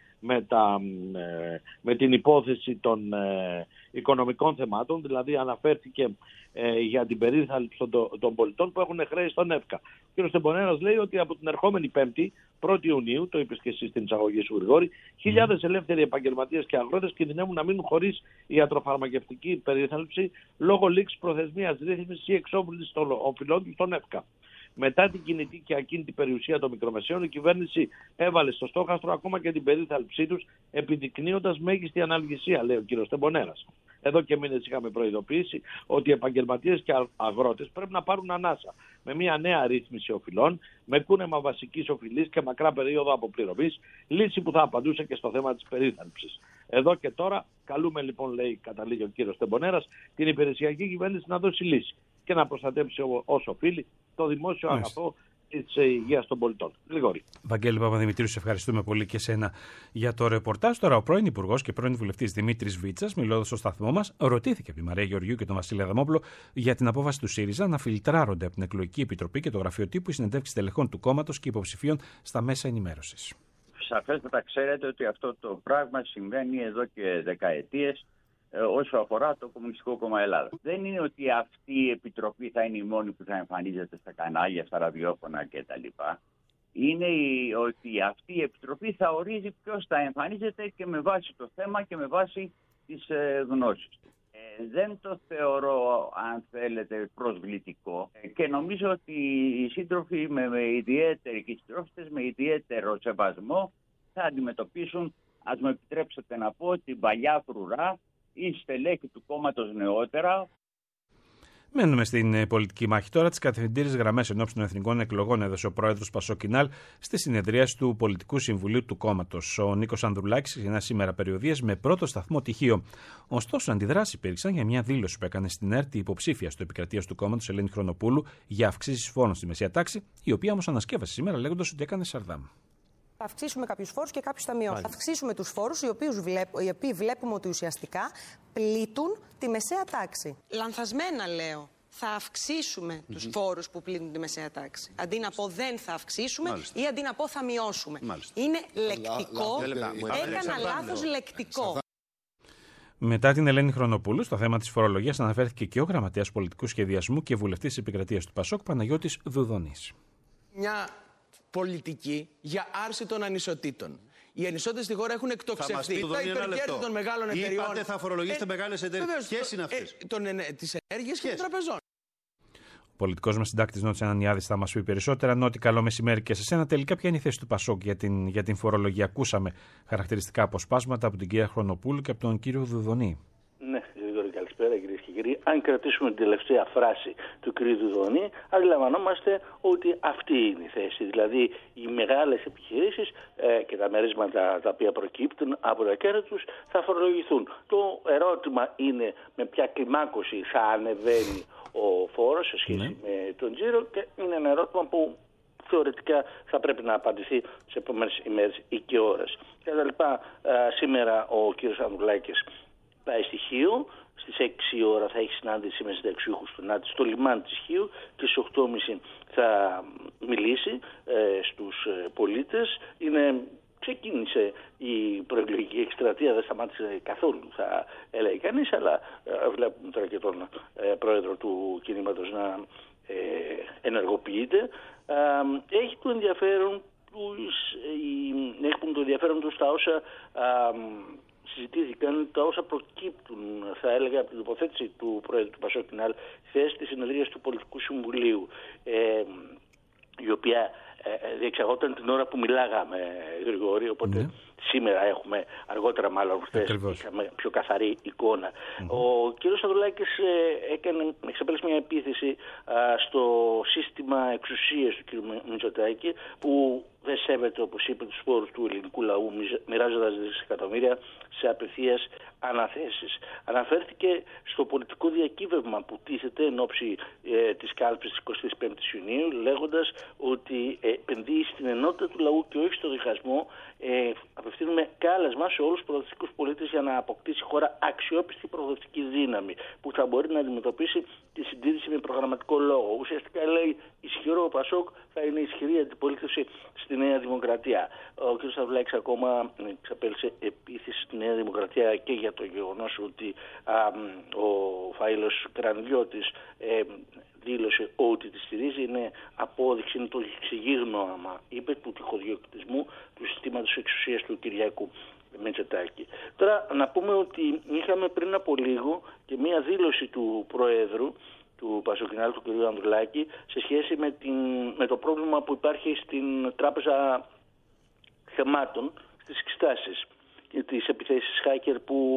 με την υπόθεση των οικονομικών θεμάτων, δηλαδή αναφέρθηκε για την περίθαλψη των πολιτών που έχουν χρέη στον ΕΦΚΑ. Ο κ. Τεμπονέρας λέει ότι από την ερχόμενη 1η Ιουνίου, το είπες και εσύ στην εισαγωγή σου Γρηγόρη, χιλιάδες ελεύθεροι επαγγελματίες και αγρότες κινδυνεύουν να μείνουν χωρίς ιατροφαρμακευτική περίθαλψη λόγω λήξης προθεσμίας ρύθμισης ή εξόφλησης των οφειλών του στον ΕΦΚΑ. Μετά την κινητή και ακίνητη περιουσία των μικρομεσαίων, η κυβέρνηση έβαλε στο στόχαστρο ακόμα και την περίθαλψή τους, επιδεικνύοντας μέγιστη αναλγησία, λέει ο κ. Τεμπονέρας. Εδώ και μήνες είχαμε προειδοποιήσει ότι οι επαγγελματίες και αγρότες πρέπει να πάρουν ανάσα με μια νέα ρύθμιση οφειλών, με κούνεμα βασικής οφειλής και μακρά περίοδο αποπληρωμής, λύση που θα απαντούσε και στο θέμα της περίθαλψης. Εδώ και τώρα καλούμε λοιπόν, λέει, καταλήγει ο κ. Τεμπονέρας, την υπηρεσιακή κυβέρνηση να δώσει λύση και να προστατέψει όσο οφείλει το δημόσιο αγαθό της υγείας των πολιτών. Γρηγόρη. Βαγγέλη Παπαδημητρίου, σε ευχαριστούμε πολύ και σένα για το ρεπορτάζ. Τώρα, ο πρώην Υπουργός και πρώην Βουλευτής Δημήτρης Βίτσας, μιλώντας στο σταθμό μας, ρωτήθηκε από τη Μαρία Γεωργιού και τον Βασίλη Αδαμόπουλο για την απόφαση του ΣΥΡΙΖΑ να φιλτράρονται από την Εκλογική Επιτροπή και το Γραφείο Τύπου οι συνεντεύξεις τελεχών του κόμματος και υποψηφίων στα μέσα ενημέρωσης. Σαφέστατα ξέρετε ότι αυτό το πράγμα συμβαίνει εδώ και δεκαετίες όσο αφορά το Κομμουνιστικό Κόμμα Ελλάδας. Δεν είναι ότι αυτή η επιτροπή θα είναι η μόνη που θα εμφανίζεται στα κανάλια, στα ραδιόφωνα κτλ. Είναι ότι αυτή η επιτροπή θα ορίζει ποιος θα εμφανίζεται και με βάση το θέμα και με βάση τις γνώσεις του. Δεν το θεωρώ, αν θέλετε, προσβλητικό και νομίζω ότι οι σύντροφοι και οι συντρόφισσες με ιδιαίτερο σεβασμό θα αντιμετωπίσουν, ας μου επιτρέψετε να πω, την παλιά φρουρά ή στελέχη του κόμματος νεότερα. Μένουμε στην πολιτική μάχη τώρα. Τις κατευθυντήριες γραμμές ενόψει των εθνικών εκλογών έδωσε ο πρόεδρος Πασόκινάλ στη συνεδρίαση του Πολιτικού Συμβουλίου του κόμματος. Ο Νίκος Ανδρουλάκης ξεκινά σήμερα περιοδίες με πρώτο σταθμό τυχείο. Ωστόσο, αντιδράσεις υπήρξαν για μια δήλωση που έκανε στην ΕΡΤ η υποψήφια στο επικρατείας του κόμματος Ελένη Χρονοπούλου για αυξήσεις φόρων στη μεσαία τάξη, η οποία όμως ανασκεύασε σήμερα λέγοντας ότι έκανε σαρδάμ. Θα αυξήσουμε κάποιους φόρους και κάποιους θα μειώσουμε. Θα αυξήσουμε τους φόρους οι οποίοι βλέπουμε ότι ουσιαστικά πλήττουν τη μεσαία τάξη. Λανθασμένα λέω. Θα αυξήσουμε τους φόρους που πλήττουν τη μεσαία τάξη. Αντί να πω δεν θα αυξήσουμε ή αντί να πω θα μειώσουμε. Είναι λεκτικό. Έκανα λάθος λεκτικό. Μετά την Ελένη Χρονοπούλου, στο θέμα της φορολογίας αναφέρθηκε και ο γραμματέας πολιτικού σχεδιασμού και βουλευτής της επικρατείας του Πασόκ, Παναγιώτης Δουδονής. Μια πολιτική για άρση των ανισοτήτων. Οι ανισότητες στη χώρα έχουν εκτοξευθεί. Τα υπερκέρδη των μεγάλων εταιριών. Είπατε θα φορολογήσετε μεγάλες εταιρείες. Ποιες είναι αυτές? Τις ενέργειες και των τραπεζών. Ο πολιτικός μας συντάκτης Νότης Ανανιάδης θα μας πει περισσότερα. Νότι, καλό μεσημέρι και σε σένα. Τελικά, ποια είναι η θέση του Πασόκ για την φορολογία? Ακούσαμε χαρακτηριστικά αποσπάσματα από την κυρία Χρονοπούλου και από τον κύριο Δουδονή. Ναι, καλησπέρα κυρίες και κύριοι. Αν κρατήσουμε την τελευταία φράση του κ. Δουδονή, αντιλαμβανόμαστε ότι αυτή είναι η θέση. Δηλαδή, οι μεγάλες επιχειρήσεις και τα μερίσματα τα οποία προκύπτουν από τα κέρδη τους θα φορολογηθούν. Το ερώτημα είναι με ποια κλιμάκωση θα ανεβαίνει ο φόρος σε σχέση με τον τζίρο, και είναι ένα ερώτημα που θεωρητικά θα πρέπει να απαντηθεί τις επόμενες ημέρες ή και ώρες. Κατά λοιπά, σήμερα ο κ. Ανδρουλάκης πάει στη Χίου. Στις 6 ώρα θα έχει συνάντηση με συνταξιούχους του ΝΑΤ στο λιμάνι της Χίου και στις 8.30 θα μιλήσει στους πολίτες. Ξεκίνησε η προεκλογική εκστρατεία, δεν σταμάτησε καθόλου θα έλεγε κανείς, αλλά βλέπουμε τώρα και τον πρόεδρο του κινήματος να ενεργοποιείται. Έχουν το ενδιαφέρον τους τα όσα συζητήθηκαν, τα όσα προκύπτουν, θα έλεγα, από την τοποθέτηση του Πρόεδρου του Πασόκινάλ χθες στη συνεδρία του Πολιτικού Συμβουλίου, η οποία διεξαγόταν την ώρα που μιλάγαμε, Γρηγόρη, οπότε σήμερα έχουμε, αργότερα μάλλον χθες, είχαμε πιο καθαρή εικόνα. Ο κ. Ανδρουλάκης εξαπέλυσε μια επίθεση στο σύστημα εξουσίας του κ. Μητσοτάκη, που δεν σέβεται, όπως είπε, τους φόρους του ελληνικού λαού, μοιράζοντας δισεκατομμύρια σε απευθείας αναθέσεις. Αναφέρθηκε στο πολιτικό διακύβευμα που τίθεται εν ώψη της κάλπης της 25ης Ιουνίου, λέγοντας ότι επενδύει στην ενότητα του λαού και όχι στο διχασμό. Απευθύνουμε κάλεσμα σε όλους τους προοδευτικούς πολίτες για να αποκτήσει η χώρα αξιόπιστη προοδευτική δύναμη που θα μπορεί να αντιμετωπίσει τη συντήρηση με προγραμματικό λόγο. Ουσιαστικά λέει, ισχυρό ο Πασόκ θα είναι ισχυρή αντιπολίτευση στη Νέα Δημοκρατία. Ο κ. Σταυλάκης ακόμα εξαπέλυσε επίθεση στη Νέα Δημοκρατία και για το γεγονός ότι ο Φαΐλος Κρανδιώτης δήλωσε ότι τη στηρίζει. Είναι απόδειξη, είναι το ξεγίγνωμα, είπε, του τυχοδιοκτισμού του συστήματος εξουσίας του Κυριακού Μητσοτάκη. Τώρα να πούμε ότι είχαμε πριν από λίγο και μία δήλωση του Προέδρου του Πασοκινάλ, του κ. Ανδρουλάκη, σε σχέση με το πρόβλημα που υπάρχει στην Τράπεζα Θεμάτων, στις εξετάσεις και τις επιθέσεις hacker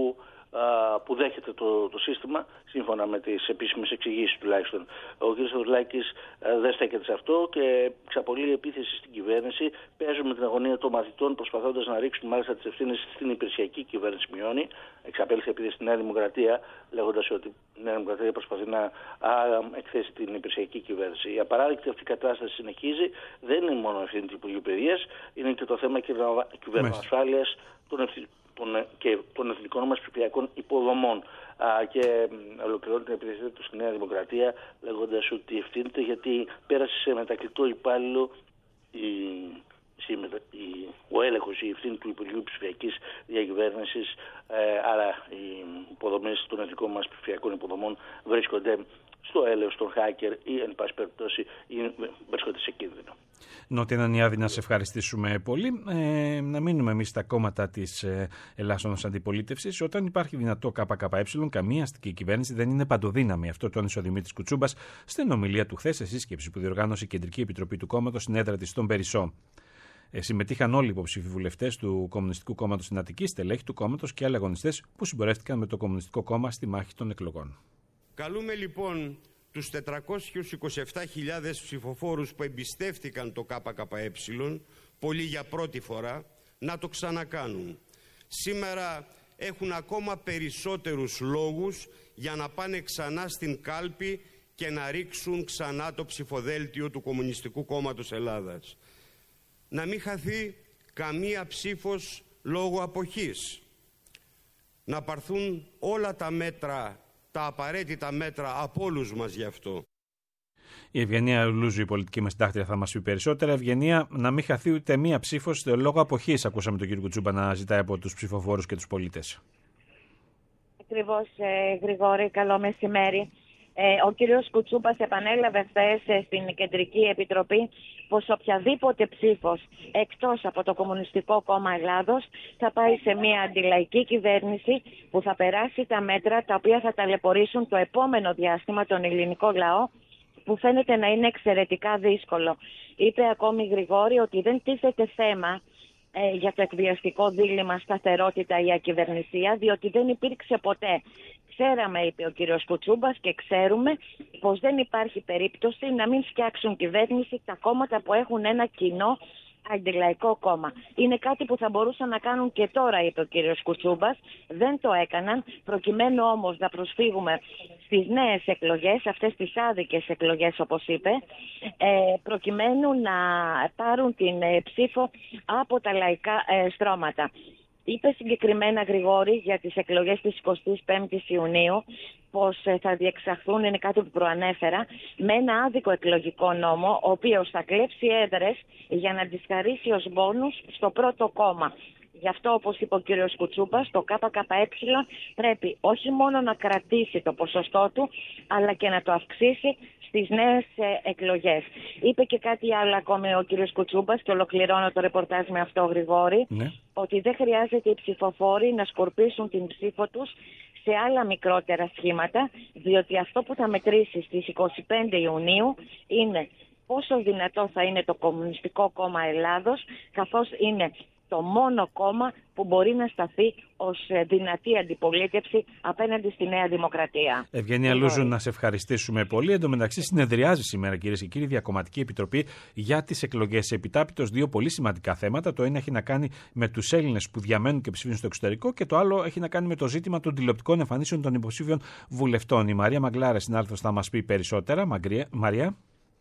που δέχεται το σύστημα, σύμφωνα με τις επίσημες εξηγήσεις τουλάχιστον. Ο κ. Ανδρουλάκης δεν στέκεται σε αυτό και ξαπολύει επίθεση στην κυβέρνηση. Παίζουν με την αγωνία των μαθητών, προσπαθώντας να ρίξουν μάλιστα τις ευθύνες στην υπηρεσιακή κυβέρνηση Μειώνη. Εξαπέλυσε επίθεση στη Νέα Δημοκρατία, λέγοντας ότι η Νέα Δημοκρατία προσπαθεί να εκθέσει την υπηρεσιακή κυβέρνηση. Η απαράδεκτη αυτή κατάσταση συνεχίζει. Δεν είναι μόνο ευθύνη του Υπουργείου Παιδείας, είναι και το θέμα κυβερνοασφάλειας και των εθνικών μας ψηφιακών υποδομών. Και ολοκληρώνει την επίθεση του στη Νέα Δημοκρατία, λέγοντας ότι ευθύνεται γιατί πέρασε σε μετακλητό υπάλληλο η σήμερα ο έλεγχος, η ευθύνη του Υπουργείου Ψηφιακής Διακυβέρνησης, άρα οι υποδομές των εθνικών μας ψηφιακών υποδομών βρίσκονται στο έλεος των hacker ή εν πάση περιπτώσει βρίσκονται σε κίνδυνο. Νότια Νανιάδη, να σε ευχαριστήσουμε πολύ. Να μείνουμε εμείς στα κόμματα της ελάσσονος αντιπολίτευσης. Όταν υπάρχει δυνατό ΚΚΕ, καμία αστική κυβέρνηση δεν είναι παντοδύναμη. Αυτό τόνισε ο Δημήτρης Κουτσούμπας στην ομιλία του χθες σε σύσκεψη που διοργάνωσε η Κεντρική Επιτροπή του κόμματος στην έδρα της στον Περισσό. Συμμετείχαν όλοι οι υποψήφοι βουλευτές του Κομμουνιστικού Κόμματος στην Αττική, στελέχη του κόμματος και άλλοι αγωνιστές που συμπορεύτηκαν με το Κομμουνιστικό Κόμμα στη μάχη των εκλογών. Καλούμε λοιπόν τους 427.000 ψηφοφόρους που εμπιστεύτηκαν το ΚΚΕ, πολλοί για πρώτη φορά, να το ξανακάνουν. Σήμερα έχουν ακόμα περισσότερους λόγους για να πάνε ξανά στην κάλπη και να ρίξουν ξανά το ψηφοδέλτιο του Κομμουνιστικού Κόμματος Ελλάδας. Να μην χαθεί καμία ψήφος λόγω αποχής. Να πάρθουν όλα τα μέτρα, τα απαραίτητα μέτρα από όλους μας γι' αυτό. Η Ευγενία Λούζου, η πολιτική μας συντάκτρια, θα μας πει περισσότερα. Ευγενία, να μην χαθεί ούτε μία ψήφος λόγω αποχής. Ακούσαμε τον κύριο Κουτσούμπα να ζητάει από τους ψηφοφόρους και τους πολίτες. Ακριβώς, Γρηγόρη, καλό μεσημέρι. Ο κύριος Κουτσούμπας επανέλαβε χθες στην Κεντρική Επιτροπή πως οποιαδήποτε ψήφος εκτός από το Κομμουνιστικό Κόμμα Ελλάδος θα πάει σε μια αντιλαϊκή κυβέρνηση που θα περάσει τα μέτρα τα οποία θα ταλαιπωρήσουν το επόμενο διάστημα τον ελληνικό λαό, που φαίνεται να είναι εξαιρετικά δύσκολο. Είπε ακόμη, Γρηγόρη, ότι δεν τίθεται θέμα για το εκβιαστικό δίλημμα σταθερότητα ή ακυβερνησία, διότι δεν υπήρξε ποτέ. Ξέραμε, είπε ο κύριος Κουτσούμπας, και ξέρουμε πως δεν υπάρχει περίπτωση να μην φτιάξουν κυβέρνηση τα κόμματα που έχουν ένα κοινό αντιλαϊκό κόμμα. Είναι κάτι που θα μπορούσαν να κάνουν και τώρα, είπε ο κύριος Κουτσούμπας. Δεν το έκαναν, προκειμένου όμως να προσφύγουμε στις νέες εκλογές, αυτές τις άδικες εκλογές όπως είπε, προκειμένου να πάρουν την ψήφο από τα λαϊκά στρώματα. Είπε συγκεκριμένα, Γρηγόρη, για τις εκλογές της 25ης Ιουνίου πως θα διεξαχθούν, είναι κάτι που προανέφερα, με ένα άδικο εκλογικό νόμο, ο οποίος θα κλέψει έδρες για να τις χαρίσει ως μπόνους στο πρώτο κόμμα. Γι' αυτό, όπως είπε ο κύριος Κουτσούμπας, το ΚΚΕ πρέπει όχι μόνο να κρατήσει το ποσοστό του, αλλά και να το αυξήσει στις νέες εκλογές. Είπε και κάτι άλλο ακόμη ο κύριος Κουτσούμπας, και ολοκληρώνω το ρεπορτάζ με αυτό, Γρηγόρη, ότι δεν χρειάζεται οι ψηφοφόροι να σκορπίσουν την ψήφο τους σε άλλα μικρότερα σχήματα, διότι αυτό που θα μετρήσει στις 25 Ιουνίου είναι πόσο δυνατό θα είναι το Κομμουνιστικό Κόμμα Ελλάδος, καθώς είναι το μόνο κόμμα που μπορεί να σταθεί ως δυνατή αντιπολίτευση απέναντι στη Νέα Δημοκρατία. Ευγενία Λούζου, να σε ευχαριστήσουμε πολύ. Εν τω μεταξύ, συνεδριάζει σήμερα, κυρίες και κύριοι, Διακομματική Επιτροπή για τις εκλογές. Επιτάπητος δύο πολύ σημαντικά θέματα. Το ένα έχει να κάνει με τους Έλληνες που διαμένουν και ψηφίζουν στο εξωτερικό, και το άλλο έχει να κάνει με το ζήτημα των τηλεοπτικών εμφανίσεων των υποψήφιων βουλευτών. Η Μαρία Μαγκλάρα, συνάδελφος, θα μας πει περισσότερα. Μαρία.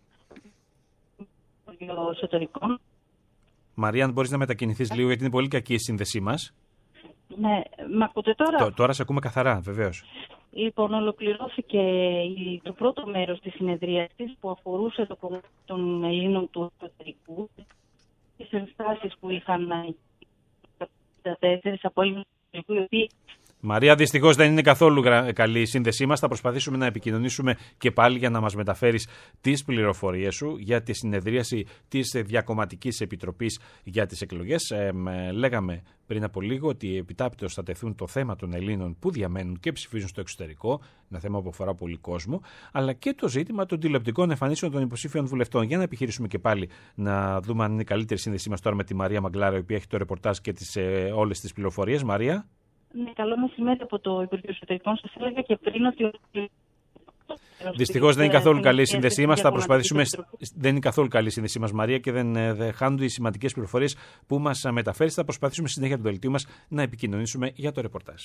Μαρία, αν μπορείς να μετακινηθείς λίγο, γιατί είναι πολύ κακή η σύνδεσή μας. Ναι, μ' ακούτε τώρα? Τώρα σε ακούμε καθαρά, βεβαίως. Λοιπόν, ολοκληρώθηκε το πρώτο μέρος της συνεδρίασης που αφορούσε το κομμάτι των Ελλήνων του εξωτερικού, τις ενστάσεις που είχαν 54 από Έλληνες του εξωτερικού, οι οποίοι... Μαρία, δυστυχώς δεν είναι καθόλου καλή η σύνδεσή μας. Θα προσπαθήσουμε να επικοινωνήσουμε και πάλι για να μας μεταφέρεις τις πληροφορίες σου για τη συνεδρίαση της Διακομματικής Επιτροπής για τις εκλογές. Λέγαμε πριν από λίγο ότι επιτάπητος θα τεθούν το θέμα των Ελλήνων που διαμένουν και ψηφίζουν στο εξωτερικό, ένα θέμα που αφορά πολύ κόσμο, αλλά και το ζήτημα των τηλεοπτικών εμφανίσεων των υποψήφιων βουλευτών. Για να επιχειρήσουμε και πάλι να δούμε αν είναι καλύτερη σύνδεσή μας τώρα με τη Μαρία Μαγκλάρα, η οποία έχει το ρεπορτάζ και όλες τις πληροφορίες. Μαρία. Ναι, καλό μεσημέρι από το Υπουργείο Εσωτερικών. Σας έλεγα και πριν ότι... Δυστυχώς δεν είναι καθόλου καλή η σύνδεσή μας. Θα προσπαθήσουμε. Δεν είναι καθόλου καλή η σύνδεσή μας, Μαρία, και δεν χάνονται οι σημαντικές πληροφορίες που μας μεταφέρεις. Θα προσπαθήσουμε στη συνέχεια του δελτίου μας να επικοινωνήσουμε για το ρεπορτάζ.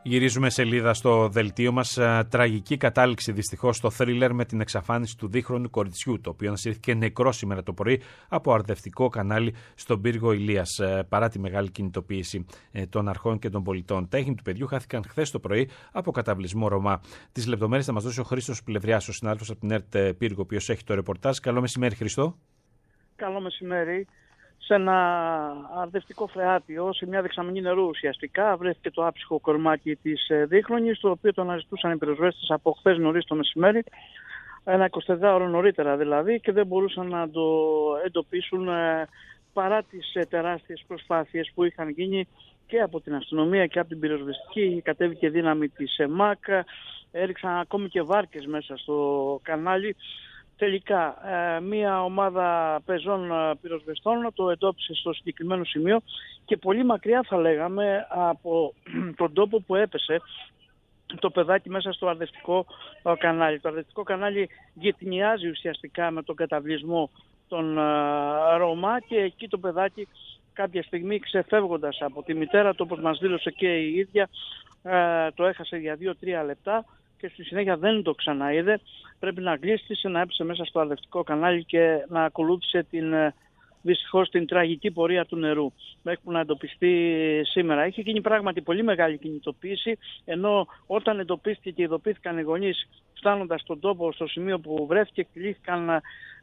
Γυρίζουμε σελίδα στο δελτίο μας. Τραγική κατάληξη δυστυχώς στο θρίλερ με την εξαφάνιση του δίχρονου κοριτσιού, το οποίο ανασύρθηκε νεκρό σήμερα το πρωί από αρδευτικό κανάλι στον πύργο Ηλίας, παρά τη μεγάλη κινητοποίηση των αρχών και των πολιτών. Τα ίχνη του παιδιού χάθηκαν χθες το πρωί από καταβλισμό Ρωμά. Τις λεπτομέρειες θα μας δώσει ο Χρήστος Πλευριάς, ο συνάδελφος από την ΕΡΤ Πύργο, ο οποίος έχει το ρεπορτάζ. Καλό μεσημέρι, Χρήστο. Καλό μεσημέρι. Σε ένα αρδευτικό φρεάτιο, σε μια δεξαμενή νερού ουσιαστικά, βρέθηκε το άψυχο κορμάκι της δίχρονης, το οποίο το αναζητούσαν οι πυροσβέστες από χθες νωρίς το μεσημέρι, ένα 24ωρο νωρίτερα δηλαδή, και δεν μπορούσαν να το εντοπίσουν παρά τις τεράστιες προσπάθειες που είχαν γίνει και από την αστυνομία και από την πυροσβεστική. Κατέβηκε δύναμη της ΕΜΑΚ, έριξαν ακόμη και βάρκες μέσα στο κανάλι. Τελικά, μία ομάδα πεζών πυροσβεστών το εντόπισε στο συγκεκριμένο σημείο και πολύ μακριά, θα λέγαμε, από τον τόπο που έπεσε το παιδάκι μέσα στο αρδευτικό κανάλι. Το αρδευτικό κανάλι γειτονιάζει ουσιαστικά με τον καταβλισμό των Ρωμά και εκεί το παιδάκι κάποια στιγμή, ξεφεύγοντας από τη μητέρα του, όπως μας δήλωσε και η ίδια, το έχασε για 2-3 λεπτά και στη συνέχεια δεν το ξαναείδε. Πρέπει να γλίστησε, να έπεσε μέσα στο αρδευτικό κανάλι και να ακολούθησε δυστυχώς την τραγική πορεία του νερού μέχρι που να εντοπιστεί σήμερα. Είχε γίνει πράγματι πολύ μεγάλη κινητοποίηση, ενώ όταν εντοπίστηκε και ειδοποιήθηκαν οι γονείς φτάνοντας στον τόπο, στο σημείο που βρέθηκε, κλήθηκαν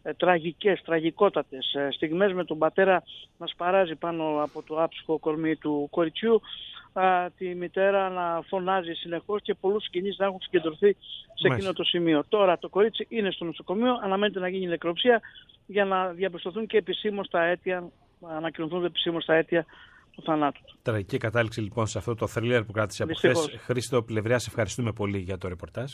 τραγικότατες στιγμές, με τον πατέρα να σπαράζει πάνω από το άψυχο κορμί του κοριτσιού, τη μητέρα να φωνάζει συνεχώς και πολλούς σκηνείς να έχουν συγκεντρωθεί σε εκείνο το σημείο. Τώρα το κορίτσι είναι στο νοσοκομείο, αναμένεται να γίνει νεκροψία για να διαπιστωθούν και επισήμως τα αίτια, να ανακοινωθούν επισήμως τα αίτια του θανάτου του. Τραγική κατάληξη λοιπόν σε αυτό το θρίλερ που κράτησε από χθες. Χρήστο Πλευριά, σε ευχαριστούμε πολύ για το ρεπορτάζ.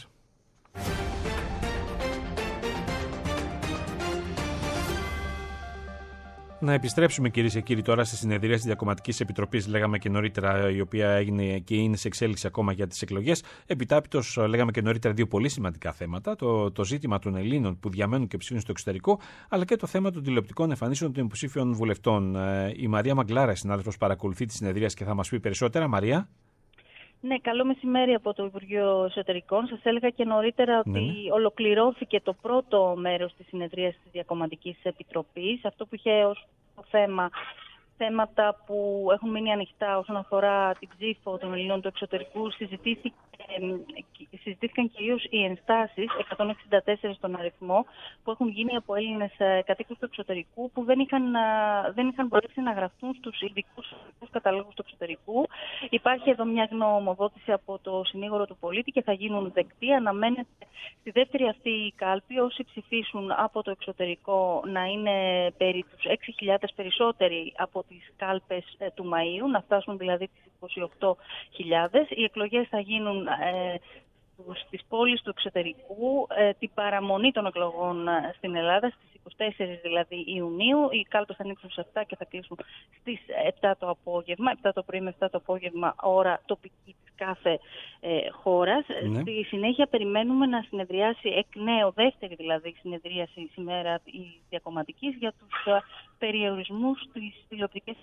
Να επιστρέψουμε, κυρίες και κύριοι, τώρα στη συνεδρία της Διακομματικής Επιτροπής, λέγαμε και νωρίτερα, η οποία έγινε και είναι σε εξέλιξη ακόμα για τις εκλογές. Επιτάπητος, λέγαμε και νωρίτερα, δύο πολύ σημαντικά θέματα. Το ζήτημα των Ελλήνων που διαμένουν και ψηφίζουν στο εξωτερικό, αλλά και το θέμα των τηλεοπτικών εμφανίσεων των υποψήφιων βουλευτών. Η Μαρία Μαγκλάρα, συνάδελφος, παρακολουθεί τη συνεδρία και θα μας πει περισσότερα. Μαρία. Ναι, καλό μεσημέρι από το Υπουργείο Εσωτερικών. Σας έλεγα και νωρίτερα ότι ολοκληρώθηκε το πρώτο μέρος της συνεδρίας της Διακομματικής Επιτροπής. Αυτό που είχε ως θέματα που έχουν μείνει ανοιχτά όσον αφορά την ψήφο των Ελλήνων του εξωτερικού, συζητήθηκαν κυρίως οι ενστάσεις, 164 στον αριθμό, που έχουν γίνει από Έλληνες κατοίκους του εξωτερικού που δεν είχαν μπορέσει να γραφτούν στους ειδικούς καταλόγους του εξωτερικού. Υπάρχει εδώ μια γνωμοδότηση από το συνήγορο του πολίτη και θα γίνουν δεκτοί. Αναμένεται στη δεύτερη αυτή κάλπη όσοι ψηφίσουν από το εξωτερικό να είναι περί τους 6.000 περισσότεροι από τις κάλπες του Μαΐου, να φτάσουν δηλαδή τις 28.000. Οι εκλογές θα γίνουν στις πόλεις του εξωτερικού, την παραμονή των εκλογών στην Ελλάδα, στις 24 δηλαδή Ιουνίου. Οι κάλπες θα ανοίξουν στις 7 και θα κλείσουν στις 7 το απόγευμα, 7 το πρωί με 7 το απόγευμα, ώρα τοπική της κάθε χώρας. Στη συνέχεια περιμένουμε να συνεδριάσει εκ νέου, δεύτερη δηλαδή συνεδρίαση σήμερα η Διακομματικής, για τους περιορισμούς της τηλεοπτικής.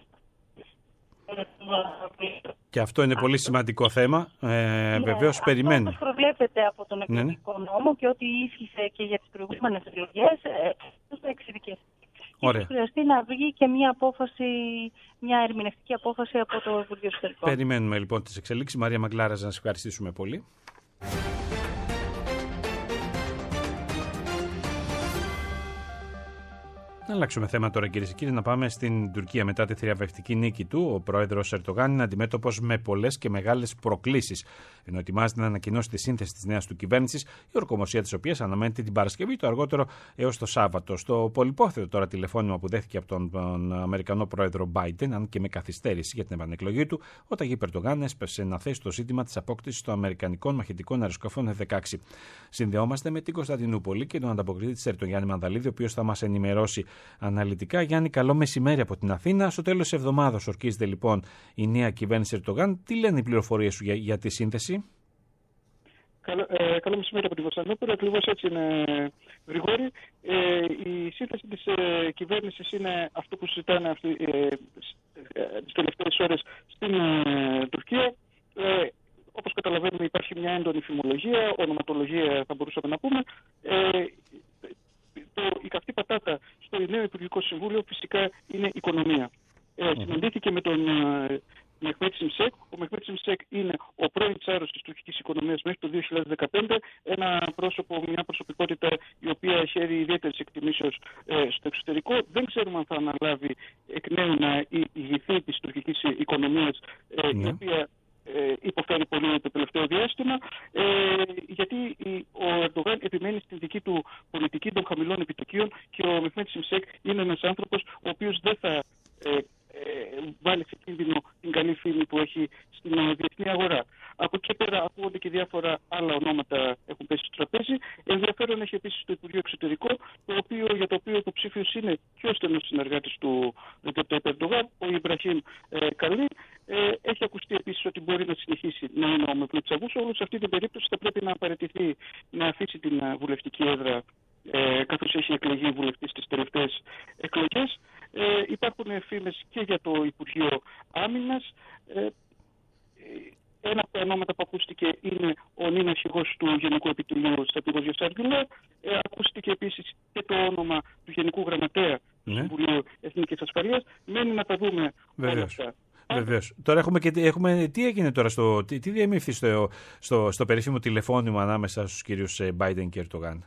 Και αυτό είναι πολύ σημαντικό θέμα. Βεβαίως περιμένουμε. Όπως προβλέπεται από τον εκλογικό νόμο και ό,τι ίσχυσε και για τις προηγούμενες εκλογές, θα εξειδικευτεί. Και χρειαστεί να βγει και μια ερμηνευτική απόφαση από το Υπουργείο Εσωτερικών. Περιμένουμε λοιπόν τις εξελίξεις. Μαρία Μαγκλάρα, να σας ευχαριστήσουμε πολύ. Να αλλάξουμε θέμα τώρα, κυρίες και κύριοι, να πάμε στην Τουρκία. Μετά τη θριαμβευτική νίκη του, ο πρόεδρος Ερντογάν είναι αντιμέτωπος με πολλές και μεγάλες προκλήσεις. Ενώ ετοιμάζεται να ανακοινώσει τη σύνθεση της νέας του κυβέρνησης, η ορκομοσία της οποίας αναμένεται την Παρασκευή, το αργότερο έως το Σάββατο. Στο πολυπόθετο τώρα τηλεφώνημα που δέχθηκε από τον Αμερικανό πρόεδρο Biden, αν και με καθυστέρηση για την επανεκλογή του, ο Ταγίπ Ερντογάν έσπευσε να θέσει το ζήτημα της απόκτησης των αμερικανικών μαχητικών αεροσκαφών F-16. Συνδεόμαστε με την Κωνσταντινούπολη και τον ανταποκριτή της ΕΡΤ, τον Γιάννη Μανδαλίδη, ο οποίος θα μας ενημερώσει αναλυτικά. Γιάννη, καλό μεσημέρι από την Αθήνα. Στο τέλος της εβδομάδας ορκίζεται λοιπόν η νέα κυβέρνηση Ερντογάν. Τι λένε οι πληροφορίες σου για τη σύνθεση? Καλό μεσημέρι από την Κωνσταντινούπολη. Ακριβώς έτσι είναι, Γρηγόρη. Η σύνθεση της κυβέρνησης είναι αυτό που συζητάνε τις τελευταίες ώρες στην Τουρκία. όπως καταλαβαίνουμε υπάρχει μια έντονη φημολογία, ονοματολογία θα μπορούσαμε να πούμε. Η καυτή πατάτα στο νέο Υπουργικό Συμβούλιο φυσικά είναι η οικονομία. Συναντήθηκε με τον Μεχμέτ Σιμσέκ. Ο Μεχμέτ Σιμσέκ είναι ο πρώην τσάρος της τουρκικής οικονομίας μέχρι το 2015. Ένα πρόσωπο, μια προσωπικότητα η οποία χαίρει ιδιαίτερης εκτιμήσεως στο εξωτερικό. Δεν ξέρουμε αν θα αναλάβει εκ νέου να ηγηθεί της τουρκικής οικονομίας, η οποία υποφέρει πολύ το τελευταίο διάστημα, γιατί ο Ερντογάν επιμένει στην δική του πολιτική των χαμηλών επιτοκίων και ο Μεχμέτ Σιμσέκ είναι ένας άνθρωπος ο οποίος δεν θα βάλει σε κίνδυνο την καλή φήμη που έχει στην διεθνή αγορά. Από εκεί πέρα ακούγονται και διάφορα άλλα ονόματα έχουν πέσει στο τραπέζι. Ενδιαφέρον έχει επίσης το Υπουργείο Εξωτερικό, για το οποίο υποψήφιος είναι και ο στενός συνεργάτης του Ερντογάν, ο Ιμπραχήμ Καλή. Έχει ακουστεί επίσης ότι μπορεί να συνεχίσει να είναι ο Μevlut Çavuşoğlu. Σε αυτή την περίπτωση θα πρέπει να παραιτηθεί, να αφήσει την βουλευτική έδρα, καθώς έχει εκλεγεί βουλευτής στις τελευταίες εκλογές. Υπάρχουν φήμες και για το Υπουργείο Άμυνας. Ένα από τα ονόματα που ακούστηκε είναι ο νυν αρχηγός του Γενικού Επιτελείου Στρατηγός Γιασάρ. Ακούστηκε επίσης και το όνομα του Γενικού Γραμματέα του Συμβουλίου Εθνικής Ασφαλείας. Μένει να τα δούμε όλα αυτά. Βεβαίως. Τώρα έχουμε τι έγινε τώρα, τι διαμήφθη στο περίφημο τηλεφώνημα ανάμεσα στους κυρίους Biden και Ερντογάν.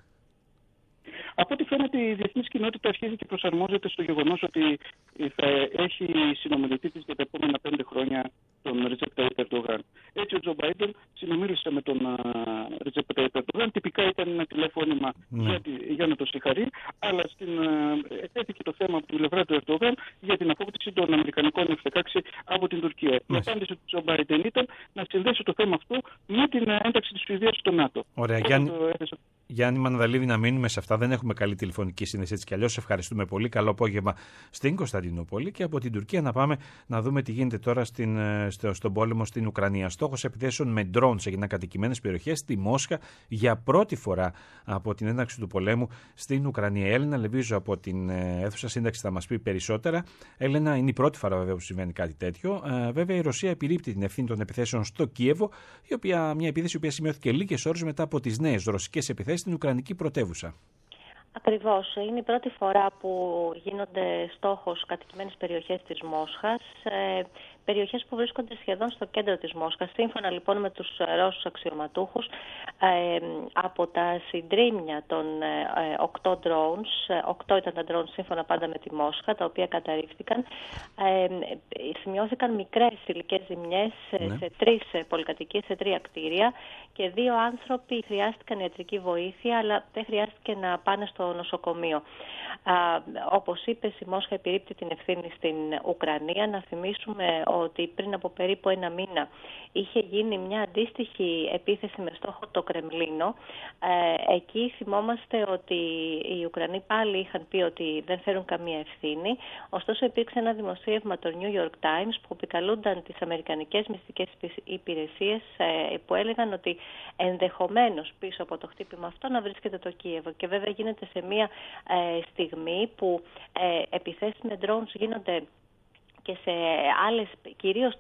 Από ό,τι φαίνεται, η διεθνής κοινότητα αρχίζει και προσαρμόζεται στο γεγονός ότι θα έχει συνομιλητή της για τα επόμενα 5 χρόνια τον Ρετζέπ Ταϊπ Ερντογάν. Έτσι, ο Τζο Μπάιντεν συνομίλησε με τον Ρετζέπ Ταϊπ Ερντογάν. Τυπικά ήταν ένα τηλεφώνημα για να το συγχαρεί, αλλά έθεθηκε το θέμα από την πλευρά του Ερντογάν για την απόκτηση των Αμερικανικών F-16 από την Τουρκία. Η απάντηση του Τζο Μπάιντεν ήταν να συνδέσει το θέμα αυτό με την ένταξη της Σουηδίας στο ΝΑΤΟ. Ωραία. Γιάννη Μανδαλίδη, να μείνουμε σε αυτά. Δεν έχουμε καλή τηλεφωνική σύνδεση έτσι κι αλλιώς. Ευχαριστούμε πολύ. Καλό απόγευμα στην Κωνσταντινούπολη. Και από την Τουρκία να πάμε να δούμε τι γίνεται τώρα στον πόλεμο στην Ουκρανία. Στόχος επιθέσεων με drones έγιναν κατοικημένες περιοχές στη Μόσχα για πρώτη φορά από την έναρξη του πολέμου στην Ουκρανία. Η Έλενα Λεβίζο από την αίθουσα σύνταξη θα μας πει περισσότερα. Έλενα, είναι η πρώτη φορά βέβαια που συμβαίνει κάτι τέτοιο. Βέβαια, η Ρωσία επιρρύπτει την ευθύνη των επιθέσεων στο Κίεβο, μια επίθεση που σημειώθηκε λίγες ώρες μετά από τις νέες ρωσικές επιθέσεις στην Ουκρανική πρωτεύουσα. Ακριβώς. Είναι η πρώτη φορά που γίνονται στόχος κατοικημένες περιοχές της Μόσχας, περιοχές που βρίσκονται σχεδόν στο κέντρο της Μόσχας. Σύμφωνα λοιπόν με τους Ρώσους αξιωματούχους, από τα συντρίμμια των 8 drones, 8 ήταν τα drones σύμφωνα πάντα με τη Μόσχα, τα οποία καταρρίφθηκαν, σημειώθηκαν μικρές υλικές ζημιές σε 3 πολυκατοικίες, σε 3 κτίρια και 2 άνθρωποι χρειάστηκαν ιατρική βοήθεια, αλλά δεν χρειάστηκε να πάνε στο νοσοκομείο. Όπως είπες, η Μόσχα επιρρύπτει την ευθύνη στην Ουκρανία. Να θυμίσουμε ότι πριν από περίπου 1 μήνα είχε γίνει μια αντίστοιχη επίθεση με στόχο το Κρεμλίνο. Εκεί θυμόμαστε ότι οι Ουκρανοί πάλι είχαν πει ότι δεν φέρουν καμία ευθύνη. Ωστόσο υπήρξε ένα δημοσίευμα το New York Times που επικαλούνταν τις αμερικανικές μυστικές υπηρεσίες, που έλεγαν ότι ενδεχομένως πίσω από το χτύπημα αυτό να βρίσκεται το Κίεβο. Και βέβαια γίνεται σε μια στιγμή που επιθέσεις με drones γίνονται και σε άλλες κυρίως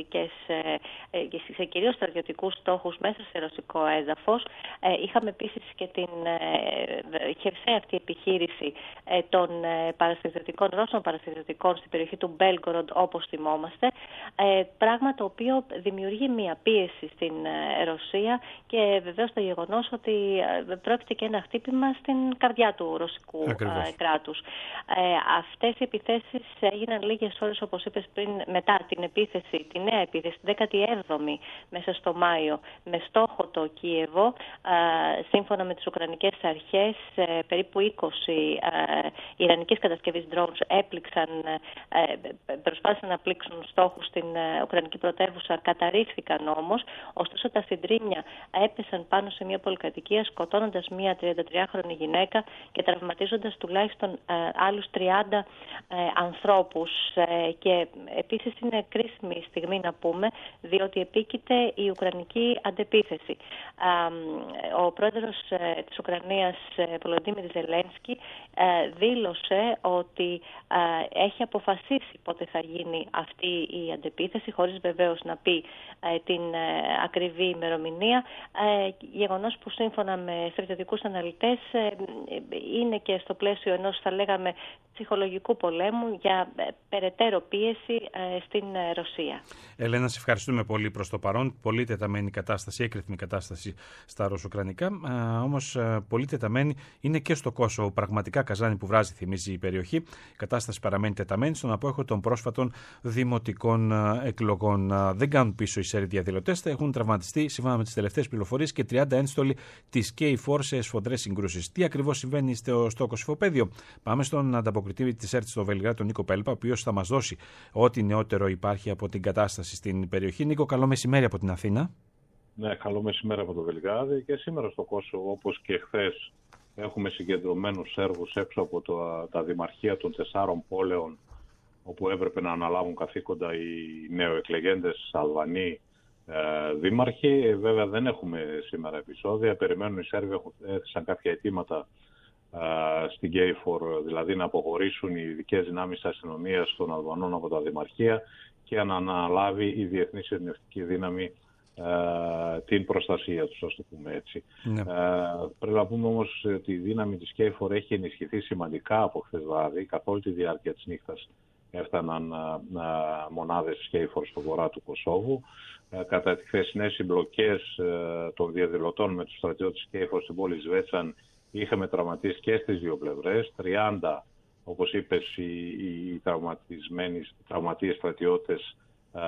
στρατιωτικούς στόχους μέσα σε ρωσικό έδαφος. Είχαμε επίσης και την χερσαία αυτή επιχείρηση των Ρώσων παραστρατιωτικών στην περιοχή του Μπέλγκοροντ, όπως θυμόμαστε, πράγμα το οποίο δημιουργεί μια πίεση στην Ρωσία και βεβαίως το γεγονός ότι πρόκειται και ένα χτύπημα στην καρδιά του ρωσικού κράτους. Αυτές οι επιθέσεις έγιναν λίγες ώρες, όπως είπες πριν, μετά την επίθεση, τη νέα επίθεση, την 17η μέσα στο Μάιο, με στόχο το Κίεβο. Σύμφωνα με τις Ουκρανικές αρχές, περίπου 20 ιρανικής κατασκευής drones προσπάθησαν να πλήξουν στόχους στην Ουκρανική πρωτεύουσα, καταρρίφθηκαν όμως. Ωστόσο τα συντρίμμια έπεσαν πάνω σε μια πολυκατοικία, σκοτώνοντας μια 33χρονη γυναίκα και τραυματίζοντας τουλάχιστον άλλους 30 ανθρώπους. Και επίσης είναι κρίσιμη στιγμή να πούμε, διότι επίκειται η Ουκρανική αντεπίθεση. Ο πρόεδρος της Ουκρανίας, Βολοντίμιρ Ζελένσκι, δήλωσε ότι έχει αποφασίσει πότε θα γίνει αυτή η αντεπίθεση, χωρίς βεβαίως να πει την ακριβή ημερομηνία, γεγονός που σύμφωνα με στρατιωτικούς αναλυτές είναι και στο πλαίσιο ενός, θα λέγαμε, ψυχολογικού πολέμου για περαιτέρω πίεση στην Ρωσία. Ελένα, σε ευχαριστούμε πολύ προς το παρόν. Πολύ τεταμένη κατάσταση, έκρηθμη κατάσταση στα ρωσοκρανικά. Όμως πολύ τεταμένη είναι και στο Κόσοβο. Πραγματικά Καζάνι που βράζει, θυμίζει η περιοχή. Η κατάσταση παραμένει τεταμένη στον απόϊχο των πρόσφατων δημοτικών εκλογών. Δεν κάνουν πίσω οι Σέρβοι διαδηλωτές. Έχουν τραυματιστεί, σύμφωνα με τις τελευταίες πληροφορίες, και 30 ένστολοι της KFOR σε σφοδρές συγκρούσεις. Τι ακριβώς συμβαίνει στο Κωσυφοπαίδιο? Πάμε στον ανταποκριτή της ΕΡΤ στο Βελιγράδι, τον Νίκο Πέλπα, ο οποίος θα μας δώσει ό,τι νεότερο υπάρχει από την κατάσταση στην περιοχή. Νίκο, καλό μεσημέρι από την Αθήνα. Ναι, καλό μεσημέρι από το Βελιγράδι. Και σήμερα στο Κόσοβο, όπως και χθες, έχουμε συγκεντρωμένους Σέρβους έξω από τα δημαρχία των 4 πόλεων, όπου έπρεπε να αναλάβουν καθήκοντα οι νεοεκλεγέντες Αλβανοί δήμαρχοι. Βέβαια δεν έχουμε σήμερα επεισόδια. Περιμένουν οι Σέρβοι, έθεσαν κάποια αιτήματα στην KFOR, δηλαδή να αποχωρήσουν οι ειδικές δυνάμεις της αστυνομίας των Αλβανών από τα δημαρχία και να αναλάβει η Διεθνής Ειρηνευτική Δύναμη την προστασία τους, ας το πούμε έτσι. Ναι. Πρέπει να πούμε όμως ότι η δύναμη της KFOR έχει ενισχυθεί σημαντικά από χθες βράδυ. Καθ' όλη τη διάρκεια της νύχτας έφταναν μονάδες της KFOR στο βορρά του Κωσόβου. Κατά τις χθεσινές συμπλοκές των διαδηλωτών με τους στρατιώτες της KFOR στην πόλη Σβέτσαν είχαμε τραυματίες και στις δύο πλευρές. 30, όπως είπες, οι τραυματίες στρατιώτες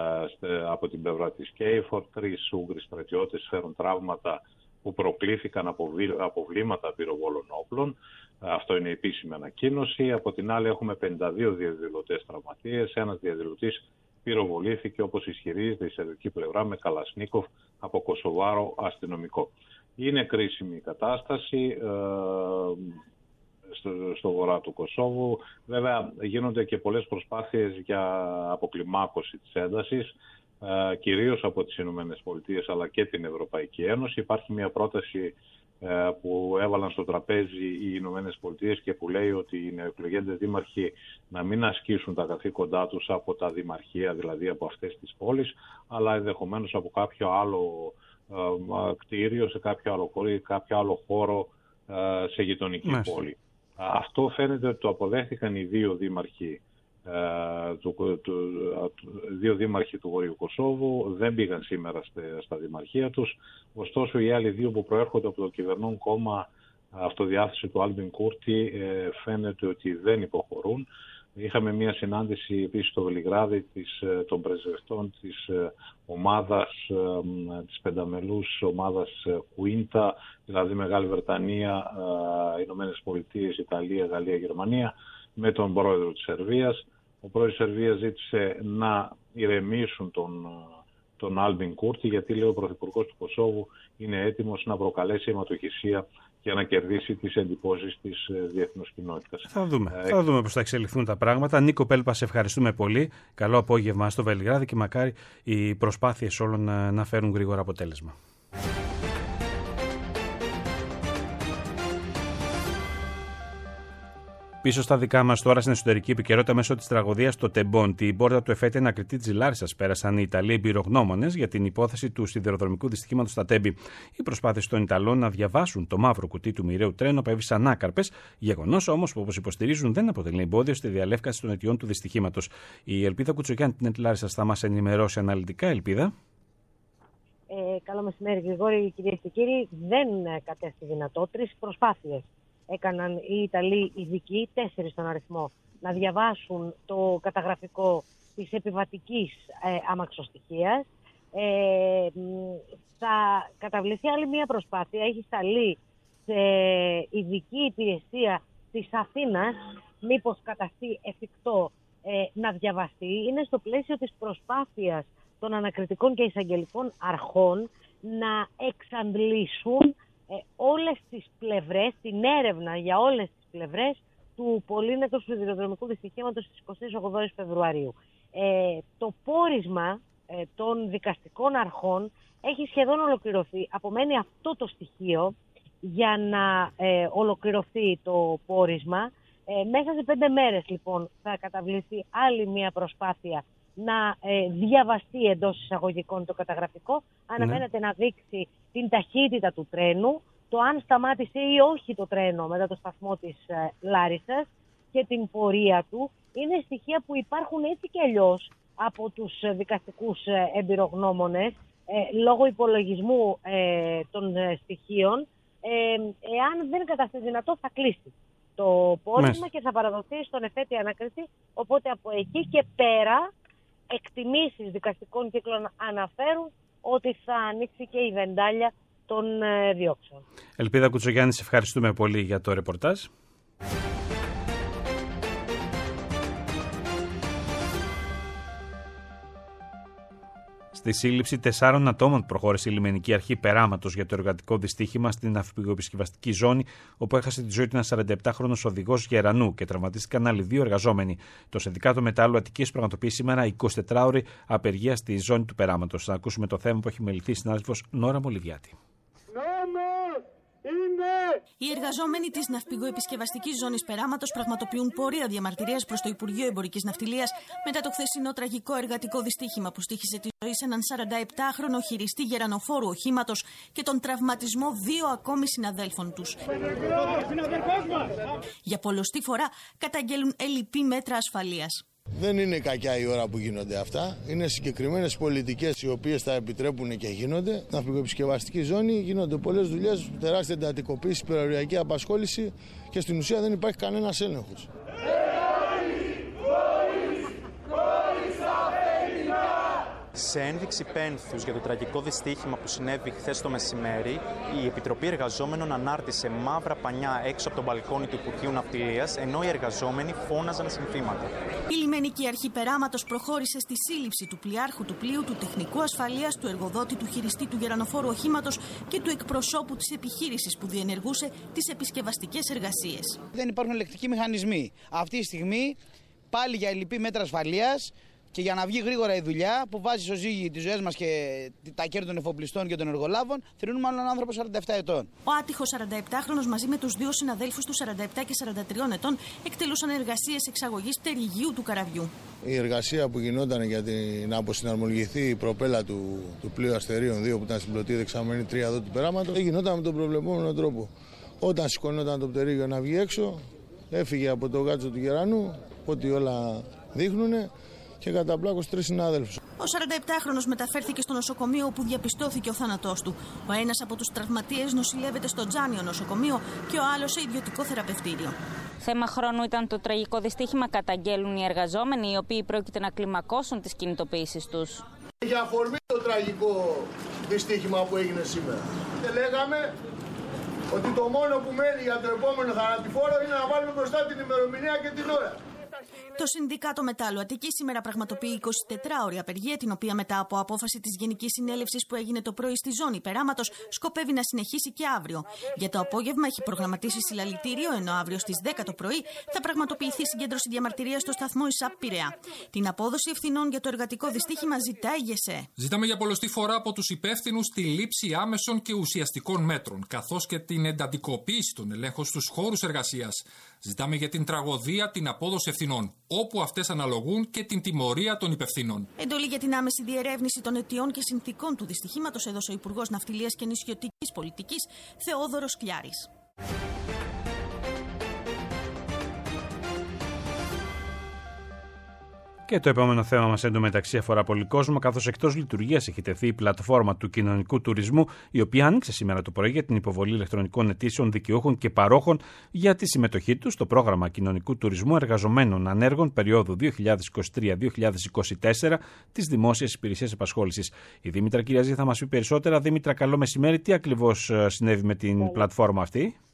από την πλευρά της KFOR. 3 Ούγγροι στρατιώτες φέρουν τραύματα που προκλήθηκαν από βλήματα πυροβόλων όπλων. Αυτό είναι η επίσημη ανακοίνωση. Από την άλλη έχουμε 52 διαδηλωτές τραυματίες. Ένας διαδηλωτής πυροβολήθηκε, όπως ισχυρίζεται η σερβική πλευρά, με Καλασνίκοφ από Κωσοβάρο αστυνομικό. Είναι κρίσιμη η κατάσταση στο βορρά του Κωσόβου. Βέβαια γίνονται και πολλές προσπάθειες για αποκλιμάκωση της έντασης, κυρίως από τις Ηνωμένες Πολιτείες αλλά και την Ευρωπαϊκή Ένωση. Υπάρχει μια πρόταση που έβαλαν στο τραπέζι οι Ηνωμένες Πολιτείες και που λέει ότι οι νεοεκλεγέντες δήμαρχοι να μην ασκήσουν τα καθήκοντά τους από τα δημαρχία, δηλαδή από αυτές τις πόλεις, αλλά ενδεχομένως από κάποιο άλλο κτίριο, σε κάποιο άλλο χώρο ή κάποιο άλλο χώρο σε γειτονική πόλη. Αυτό φαίνεται ότι το αποδέχτηκαν οι δύο δήμαρχοι του Βορείου Κωσόβου, δεν πήγαν σήμερα στα δημαρχία τους. Ωστόσο οι άλλοι δύο που προέρχονται από το κυβερνών κόμμα αυτοδιάθεση του Άλμπιν Κούρτη φαίνεται ότι δεν υποχωρούν. Είχαμε μια συνάντηση επίσης στο Βελιγράδι των πρεσβευτών της ομάδας, της πενταμελούς ομάδας Κουίντα, δηλαδή Μεγάλη Βρετανία, Ηνωμένες Πολιτείες, Ιταλία, Γαλλία, Γερμανία, με τον πρόεδρο της Σερβίας. Ο πρόεδρος της Σερβίας ζήτησε να ηρεμήσουν τον Άλμπιν Κούρτη, γιατί λέει ο πρωθυπουργός του Κωσόβου είναι έτοιμος να προκαλέσει αιματοχυσία για να κερδίσει τις εντυπώσεις της διεθνούς κοινότητας. Θα δούμε πώς θα εξελιχθούν τα πράγματα. Νίκο Πέλπα, σε ευχαριστούμε πολύ. Καλό απόγευμα στο Βελιγράδι και μακάρι οι προσπάθειες όλων να φέρουν γρήγορα αποτέλεσμα. Πίσω στα δικά μας τώρα, στην εσωτερική επικαιρότητα μέσω της τραγωδίας στο Τεμπόν, την πόρτα του εφέτη ανακριτή της Λάρισσας πέρασαν οι Ιταλοί εμπειρογνώμονες για την υπόθεση του σιδηροδρομικού δυστυχήματος στα Τέμπη. Οι προσπάθειες των Ιταλών να διαβάσουν το μαύρο κουτί του μοιραίου τρένου απέβησαν άκαρπες, γεγονός όμως που, όπως υποστηρίζουν, δεν αποτελεί εμπόδιο στη διαλεύκαση των αιτιών του δυστυχήματος. Η Ελπίδα Κουτσογιάννη την Λάρισσας θα μας ενημερώσει αναλυτικά. Ελπίδα. Καλό μεσημέρι, Γρηγόρη, κυρίες και κύριοι. Δεν κατέστη δυνατό. 3 προσπάθειες έκαναν οι Ιταλοί ειδικοί, 4 στον αριθμό, να διαβάσουν το καταγραφικό της επιβατικής αμαξοστοιχείας. Θα καταβληθεί άλλη μία προσπάθεια. Έχει σταλεί σε ειδική υπηρεσία της Αθήνας, μήπως καταστεί εφικτό να διαβαστεί. Είναι στο πλαίσιο της προσπάθειας των ανακριτικών και εισαγγελικών αρχών να εξαντλήσουν όλες τις πλευρές, την έρευνα για όλες τις πλευρές του πολύνετος σιδηροδρομικού δυστυχήματος στις 28 Φεβρουαρίου. Το πόρισμα των δικαστικών αρχών έχει σχεδόν ολοκληρωθεί. Απομένει αυτό το στοιχείο για να ολοκληρωθεί το πόρισμα. Μέσα σε 5 μέρες λοιπόν θα καταβληθεί άλλη μια προσπάθεια να διαβαστεί εντός εισαγωγικών το καταγραφικό. Αναμένεται να δείξει την ταχύτητα του τρένου, το αν σταμάτησε ή όχι το τρένο μετά το σταθμό της Λάρισσας και την πορεία του. Είναι στοιχεία που υπάρχουν έτσι και αλλιώς από τους δικαστικούς εμπειρογνώμονες λόγω υπολογισμού των στοιχείων. Εάν δεν καταστεί δυνατό θα κλείσει το πόρισμα και θα παραδοθεί στον εφέτη ανάκριση. Οπότε από εκεί και πέρα εκτιμήσεις δικαστικών κύκλων αναφέρουν ότι θα ανοίξει και η βεντάλια των διώξεων. Ελπίδα Κουτσογιάννη, σε ευχαριστούμε πολύ για το ρεπορτάζ. Στη σύλληψη 4 ατόμων προχώρησε η λιμενική αρχή Περάματος για το εργατικό δυστύχημα στην ναυπηγοεπισκευαστική ζώνη, όπου έχασε τη ζωή του ένα 47χρονο οδηγός Γερανού και τραυματίστηκαν άλλοι 2 εργαζόμενοι. Το Συνδικάτο Μετάλλου Αττικής πραγματοποιεί σήμερα 24ωρη απεργία στη ζώνη του Περάματος. Θα ακούσουμε το θέμα που έχει μεληθεί η συνάδελφος Νόρα Μολυβιάτη. Οι εργαζόμενοι της ναυπηγοεπισκευαστικής ζώνης Περάματος πραγματοποιούν πορεία διαμαρτυρίας προς το Υπουργείο Εμπορικής Ναυτιλίας μετά το χθεσινό τραγικό εργατικό δυστύχημα που στοίχισε τη ζωή σε έναν 47χρονο χειριστή γερανοφόρου οχήματος και τον τραυματισμό 2 ακόμη συναδέλφων τους. Για πολλοστή φορά καταγγέλουν ελλειπή μέτρα ασφαλείας. Δεν είναι κακιά η ώρα που γίνονται αυτά. Είναι συγκεκριμένες πολιτικές οι οποίες τα επιτρέπουν και γίνονται. Στην ναυπηγοεπισκευαστική ζώνη γίνονται πολλές δουλειές, τεράστια εντατικοποίηση, περιοριακή απασχόληση και στην ουσία δεν υπάρχει κανένας έλεγχος. Σε ένδειξη πένθους για το τραγικό δυστύχημα που συνέβη χθες το μεσημέρι, η Επιτροπή Εργαζόμενων ανάρτησε μαύρα πανιά έξω από τον μπαλκόνι του Υπουργείου Ναυτιλίας, ενώ οι εργαζόμενοι φώναζαν συνθήματα. Η λιμενική αρχή Περάματος προχώρησε στη σύλληψη του πλοιάρχου του πλοίου, του τεχνικού ασφαλείας, του εργοδότη, του χειριστή του γερανοφόρου οχήματος και του εκπροσώπου της επιχείρησης που διενεργούσε τις επισκευαστικές εργασίες. Δεν υπάρχουν ελεκτικοί μηχανισμοί. Αυτή τη στιγμή πάλι για ελλειπή μέτρα ασφαλείας. Και για να βγει γρήγορα η δουλειά που βάζει στο ζύγι τις ζωές μας και τα κέρδη των εφοπλιστών και των εργολάβων, θρηνούν μάλλον έναν άνθρωπο 47 ετών. Ο άτυχος 47χρονος μαζί με τους 2 συναδέλφους του 47 και 43 ετών εκτελούσαν εργασίες εξαγωγής πτερυγίου του καραβιού. Η εργασία που γινόταν για να αποσυναρμολογηθεί η προπέλα του πλοίου Αστερίων 2 που ήταν στην πλωτή δεξαμενή 3 εδώ του Περάματος, γινόταν με τον προβλεπόμενο τρόπο. Όταν σηκωνόταν το πτερίγιο να βγει έξω, έφυγε από το γάτσο του Γερανού, ό,τι όλα δείχνουνε. Και καταπλάκωσε 3 συνάδελφους. Ο 47χρονος μεταφέρθηκε στο νοσοκομείο όπου διαπιστώθηκε ο θάνατός του. Ο ένας από τους τραυματίες νοσηλεύεται στο Τζάνιο νοσοκομείο και ο άλλος σε ιδιωτικό θεραπευτήριο. Θέμα χρόνου ήταν το τραγικό δυστύχημα, καταγγέλουν οι εργαζόμενοι, οι οποίοι πρόκειται να κλιμακώσουν τις κινητοποιήσεις τους. Για αφορμή το τραγικό δυστύχημα που έγινε σήμερα. Και λέγαμε ότι το μόνο που μένει για το επόμενο θανατηφόρο είναι να βάλουμε μπροστά την ημερομηνία και την ώρα. Το Συνδικάτο Μετάλλου Αττικής σήμερα πραγματοποιεί 24ωρη απεργία, την οποία μετά από απόφαση της Γενικής Συνέλευσης που έγινε το πρωί στη ζώνη Περάματος σκοπεύει να συνεχίσει και αύριο. Για το απόγευμα έχει προγραμματίσει συλλαλητήριο, ενώ αύριο στις 10 το πρωί θα πραγματοποιηθεί συγκέντρωση διαμαρτυρίας στο σταθμό ΙΣΑΠ Πειραιά. Την απόδοση ευθυνών για το εργατικό δυστύχημα ζητάει η ΓΕΣΕ. Ζητάμε για πολλωστή φορά από τους υπεύθυνους τη λήψη άμεσων και ουσιαστικών μέτρων, καθώς και την εντατικοποίηση των ελέγχων στους χώρους εργασίας. Ζητάμε για την τραγωδία την απόδοση ευθυνών, όπου αυτές αναλογούν, και την τιμωρία των υπευθύνων. Εντολή για την άμεση διερεύνηση των αιτιών και συνθηκών του δυστυχήματος έδωσε ο Υπουργός Ναυτιλίας και Νησιωτικής Πολιτικής Θεόδωρος Κλιάρης. Και το επόμενο θέμα μας εντωμεταξύ αφορά πολύ κόσμο, καθώς εκτός λειτουργίας έχει τεθεί η πλατφόρμα του κοινωνικού τουρισμού, η οποία άνοιξε σήμερα το πρωί για την υποβολή ηλεκτρονικών αιτήσεων δικαιούχων και παρόχων για τη συμμετοχή τους στο πρόγραμμα κοινωνικού τουρισμού εργαζομένων ανέργων περίοδου 2023-2024 της Δημόσιας Υπηρεσίας Απασχόλησης. Η Δήμητρα Κυριαζή θα μας πει περισσότερα. Δήμητρα, καλό μεσημέρι. Τι ακριβώς συνέβη με την πλατφόρμα αυτή?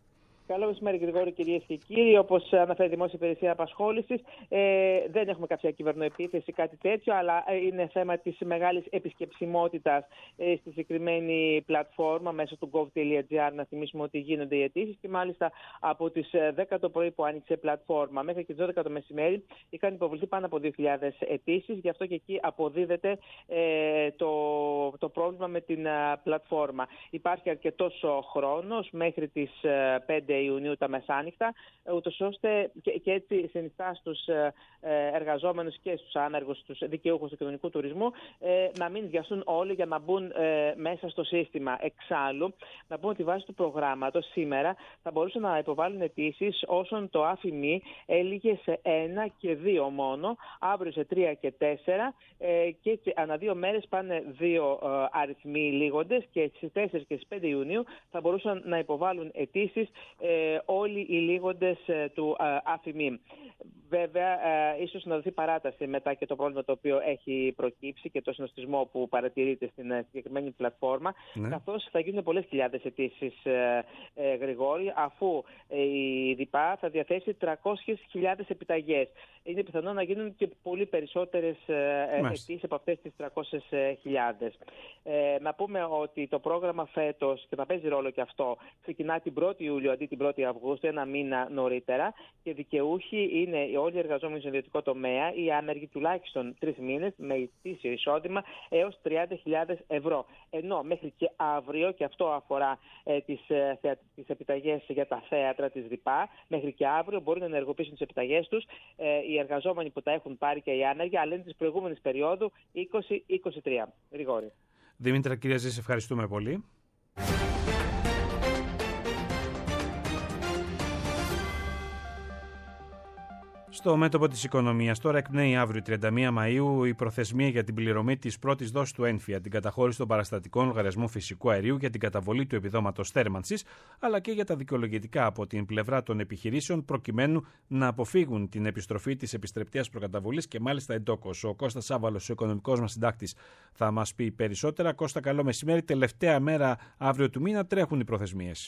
Καλό μεσημέρι, Γρηγόρη, κυρίες και κύριοι. Όπως αναφέρει η Δημόσια Υπηρεσία Απασχόλησης, δεν έχουμε κάποια κυβερνοεπίθεση, κάτι τέτοιο, αλλά είναι θέμα της μεγάλης επισκεψιμότητας στη συγκεκριμένη πλατφόρμα μέσω του gov.gr. Να θυμίσουμε ότι γίνονται οι αιτήσεις και μάλιστα από τις 10 το πρωί που άνοιξε η πλατφόρμα μέχρι και τις 12 το μεσημέρι είχαν υποβληθεί πάνω από 2.000 αιτήσεις. Γι' αυτό και εκεί αποδίδεται το πρόβλημα με την πλατφόρμα. Υπάρχει αρκετός χρόνος μέχρι τις 5 Ιουνίου τα μεσάνυχτα, ούτως ώστε και έτσι συνιστά στους εργαζόμενους και στους άνεργους, στους δικαιούχους του κοινωνικού τουρισμού, να μην βιαστούν όλοι για να μπουν μέσα στο σύστημα. Εξάλλου, να πούμε ότι βάσει του προγράμματος σήμερα θα μπορούσαν να υποβάλουν αιτήσεις όσων το ΑΦΙΜΗ έλυγε σε 1 και 2 μόνο, αύριο σε 3 και 4, και έτσι ανά 2 μέρες πάνε 2 αριθμοί λήγοντες και στις 4 και στις 5 Ιουνίου θα μπορούσαν να υποβάλουν αιτήσεις όλοι οι λήγοντες του ΑΦΙΜΗ. Βέβαια, ίσως να δοθεί παράταση μετά και το πρόβλημα το οποίο έχει προκύψει και το συνοστισμό που παρατηρείται στην συγκεκριμένη πλατφόρμα, καθώς θα γίνουν πολλές χιλιάδες αιτήσεις, Γρηγόρη, αφού η ΔΥΠΑ θα διαθέσει 300.000 επιταγές. Είναι πιθανό να γίνουν και πολύ περισσότερες αιτήσεις από αυτές τις 300.000. Να πούμε ότι το πρόγραμμα φέτος, και θα παίζει ρόλο και αυτό, ξεκινά την 1η Ιούλιο αντί την 1η Αυγούστου, 1 μήνα νωρίτερα, και δικαιούχοι είναι όλοι οι εργαζόμενοι στον ιδιωτικό τομέα ή άνεργοι τουλάχιστον 3 μήνες με ετήσιο εισόδημα έως 30.000 ευρώ. Ενώ μέχρι και αύριο, και αυτό αφορά τις επιταγές για τα θέατρα της ΔΥΠΑ, μέχρι και αύριο μπορούν να ενεργοποιήσουν τις επιταγές τους οι εργαζόμενοι που τα έχουν πάρει και οι άνεργοι, αλλά είναι της προηγούμενης περίοδου 20-23. Γρηγόρη. Δήμητρα Κυριαζή, σε ευχαριστούμε πολύ. Στο μέτωπο της οικονομίας, τώρα εκπνέει αύριο 31 Μαΐου η προθεσμία για την πληρωμή της πρώτης δόσης του ΕΝΦΙΑ, την καταχώρηση των παραστατικών λογαριασμού φυσικού αερίου για την καταβολή του επιδόματος θέρμανσης, αλλά και για τα δικαιολογητικά από την πλευρά των επιχειρήσεων, προκειμένου να αποφύγουν την επιστροφή της επιστρεπτείας προκαταβολής και μάλιστα εντόκως. Ο Κώστας Σάββαλος, ο οικονομικός μας συντάκτης, θα μας πει περισσότερα. Κώστα, καλό μεσημέρι. Τελευταία μέρα αύριο του μήνα τρέχουν οι προθεσμίες.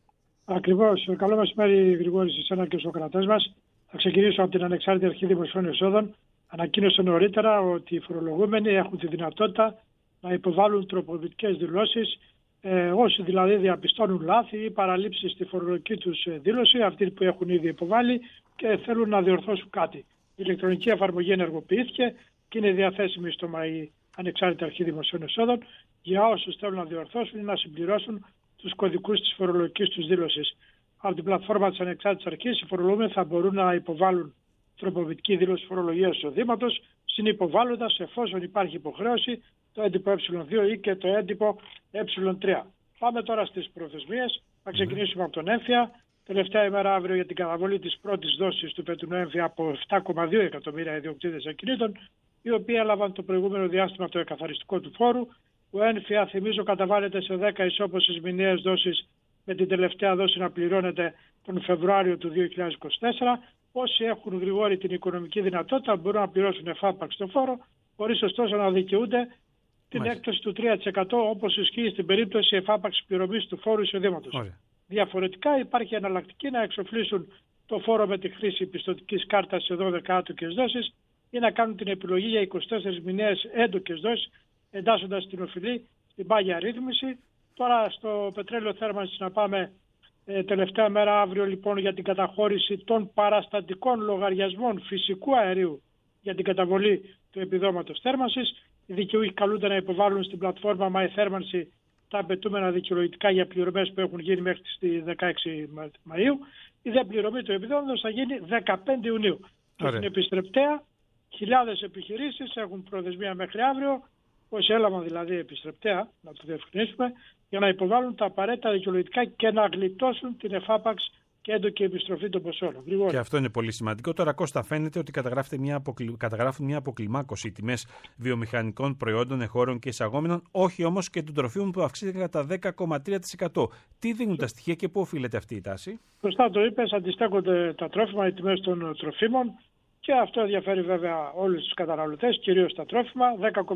Ακριβώς. Καλό μεσημέρι, Γρηγόρη, σε εσένα και στους ακροατές μας. Θα ξεκινήσω από την Ανεξάρτητη Αρχή Δημοσίων Εσόδων. Ανακοίνωσε νωρίτερα ότι οι φορολογούμενοι έχουν τη δυνατότητα να υποβάλουν τροποποιητικές δηλώσεις, όσοι δηλαδή διαπιστώνουν λάθη ή παραλήψεις στη φορολογική τους δήλωση, αυτοί που έχουν ήδη υποβάλει και θέλουν να διορθώσουν κάτι. Η ηλεκτρονική εφαρμογή ενεργοποιήθηκε και είναι διαθέσιμη στο Ανεξάρτητη Αρχή Δημοσίων Εσόδων για όσους θέλουν να διορθώσουν ή να συμπληρώσουν τους κωδικούς της φορολογικής τους δήλωσης. Από την πλατφόρμα της Ανεξάρτητης Αρχής, οι φορολογούμενοι θα μπορούν να υποβάλουν τροποποιητική δήλωση φορολογίας εισοδήματος, συνυποβάλλοντας, εφόσον υπάρχει υποχρέωση, το έντυπο Ε2 ή και το έντυπο Ε3. Πάμε τώρα στις προθεσμίες. Θα ξεκινήσουμε από τον έμφυα. Τελευταία ημέρα αύριο για την καταβολή της πρώτης δόσης του φετινού έμφυα από 7,2 εκατομμύρια ιδιοκτήτες ακινήτων, οι οποίοι έλαβαν το προηγούμενο διάστημα το εκαθαριστικό του φόρου. Ο έμφυα, θυμίζω, καταβάλλεται σε 10 ισόποσες μηνιαίες δόσεις, με την τελευταία δόση να πληρώνεται τον Φεβρουάριο του 2024. Όσοι έχουν, Γρηγόρη, την οικονομική δυνατότητα μπορούν να πληρώσουν εφάπαξ το φόρο, χωρίς ωστόσο να δικαιούνται την έκπτωση του 3%, όπως ισχύει στην περίπτωση εφάπαξ πληρωμής του φόρου εισοδήματος. Διαφορετικά υπάρχει εναλλακτική να εξοφλήσουν το φόρο με τη χρήση πιστωτικής κάρτας σε 12 άτοκες δόσεις ή να κάνουν την επιλογή για 24 μηνιαίες έντοκες δόσεις, εντάσσοντας την οφειλή στην πάγια ρύθμιση. Τώρα στο πετρέλαιο θέρμανσης να πάμε. Τελευταία μέρα αύριο λοιπόν για την καταχώρηση των παραστατικών λογαριασμών φυσικού αερίου για την καταβολή του επιδόματος θέρμανσης. Οι δικαιούχοι καλούνται να υποβάλουν στην πλατφόρμα MyThermancy τα απαιτούμενα δικαιολογητικά για πληρωμές που έχουν γίνει μέχρι τις 16 Μαΐου. Η δε πληρωμή του επιδόματος θα γίνει 15 Ιουνίου. Και στην επιστρεπτέα χιλιάδες επιχειρήσεις έχουν προθεσμία μέχρι αύριο, όσοι έλαβαν δηλαδή επιστρεπτέα, να το διευκρινίσουμε, για να υποβάλουν τα απαραίτητα δικαιολογητικά και να γλιτώσουν την εφάπαξ και έντοκη επιστροφή των ποσών. Και αυτό είναι πολύ σημαντικό. Τώρα, Κώστα, φαίνεται ότι καταγράφουν μια αποκλιμάκωση οι τιμές βιομηχανικών προϊόντων, εχώρων και εισαγόμενων, όχι όμως και των τροφίμων που αυξήθηκαν κατά 10,3%. Τι δίνουν τα στοιχεία και πού οφείλεται αυτή η τάση? Σωστά το είπες, αντιστέκονται τα τρόφιμα, οι τιμές των τροφίμων. Και αυτό ενδιαφέρει βέβαια όλους τους καταναλωτές, κυρίως τα τρόφιμα.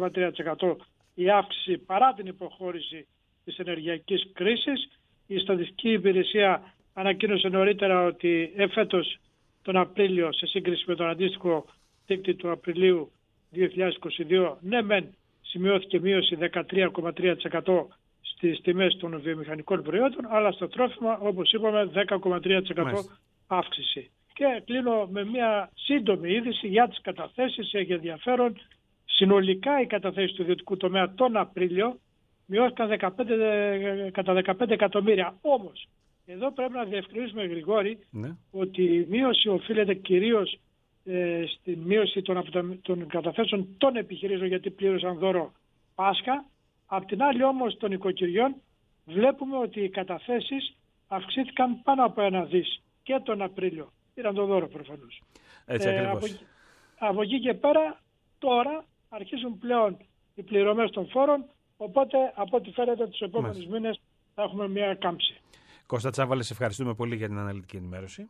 10,3% η αύξηση παρά την υποχώρηση της ενεργειακής κρίσης. Η Στατιστική Υπηρεσία ανακοίνωσε νωρίτερα ότι εφέτος τον Απρίλιο, σε σύγκριση με τον αντίστοιχο δείκτη του Απριλίου 2022, ναι μεν σημειώθηκε μείωση 13,3% στις τιμές των βιομηχανικών προϊόντων, αλλά στο τρόφιμα, όπως είπαμε, 10,3% αύξηση. Και κλείνω με μια σύντομη είδηση για τις καταθέσεις. Έχει ενδιαφέρον. Συνολικά οι καταθέσεις του ιδιωτικού τομέα τον Απρίλιο μειώθηκαν κατά 15 εκατομμύρια. Όμως, εδώ πρέπει να διευκρινίσουμε, Γρηγόρη, ότι η μείωση οφείλεται κυρίως στην μείωση των καταθέσεων των επιχειρήσεων, γιατί πλήρωσαν δώρο Πάσχα. Απ' την άλλη όμως των οικοκυριών βλέπουμε ότι οι καταθέσεις αυξήθηκαν πάνω από 1 δις και τον Απρίλιο. Πήραν το δώρο προφανώς. Έτσι ακριβώς. Από εκεί και πέρα τώρα αρχίζουν πλέον οι πληρωμές των φόρων, οπότε από ό,τι φαίνεται τους επόμενους μήνες θα έχουμε μια κάμψη. Κώστα Τσάβαλε, σε ευχαριστούμε πολύ για την αναλυτική ενημέρωση.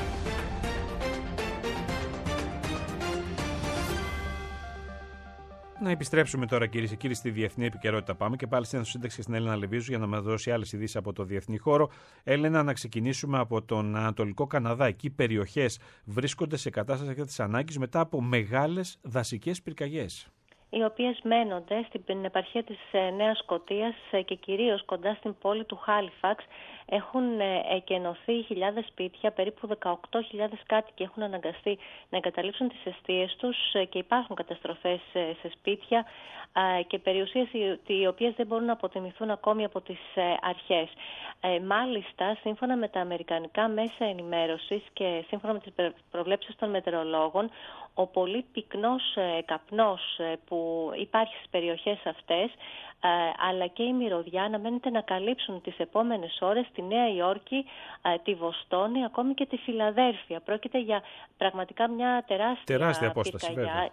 Να επιστρέψουμε τώρα, κυρίες και κύριοι, στη διεθνή επικαιρότητα. Πάμε και πάλι στην σύνταξη στην Έλενα Λεβίζου για να μας δώσει άλλες ειδήσεις από το διεθνή χώρο. Έλενα, να ξεκινήσουμε από τον Ανατολικό Καναδά. Εκεί περιοχές βρίσκονται σε κατάσταση έκτακτης ανάγκης μετά από μεγάλες δασικές πυρκαγιές, οι οποίες μένονται στην επαρχία της Νέας Σκωτίας και κυρίως κοντά στην πόλη του Χάλιφαξ. Έχουν εκενωθεί χιλιάδες σπίτια, περίπου 18.000 κάτοικοι έχουν αναγκαστεί να εγκαταλείψουν τις εστίες τους και υπάρχουν καταστροφές σε σπίτια και περιουσίες οι οποίες δεν μπορούν να αποτιμηθούν ακόμη από τις αρχές. Μάλιστα, σύμφωνα με τα αμερικανικά μέσα ενημέρωσης και σύμφωνα με τις προβλέψεις των μετεωρολόγων, ο πολύ πυκνός καπνός που υπάρχει στις περιοχές αυτές, αλλά και η μυρωδιά αναμένεται να καλύψουν τις επόμενες ώρες τη Νέα Υόρκη, τη Βοστόνη, ακόμη και τη Φιλαδέλφια. Πρόκειται για πραγματικά μια τεράστια απόσταση, πυρκαγιά.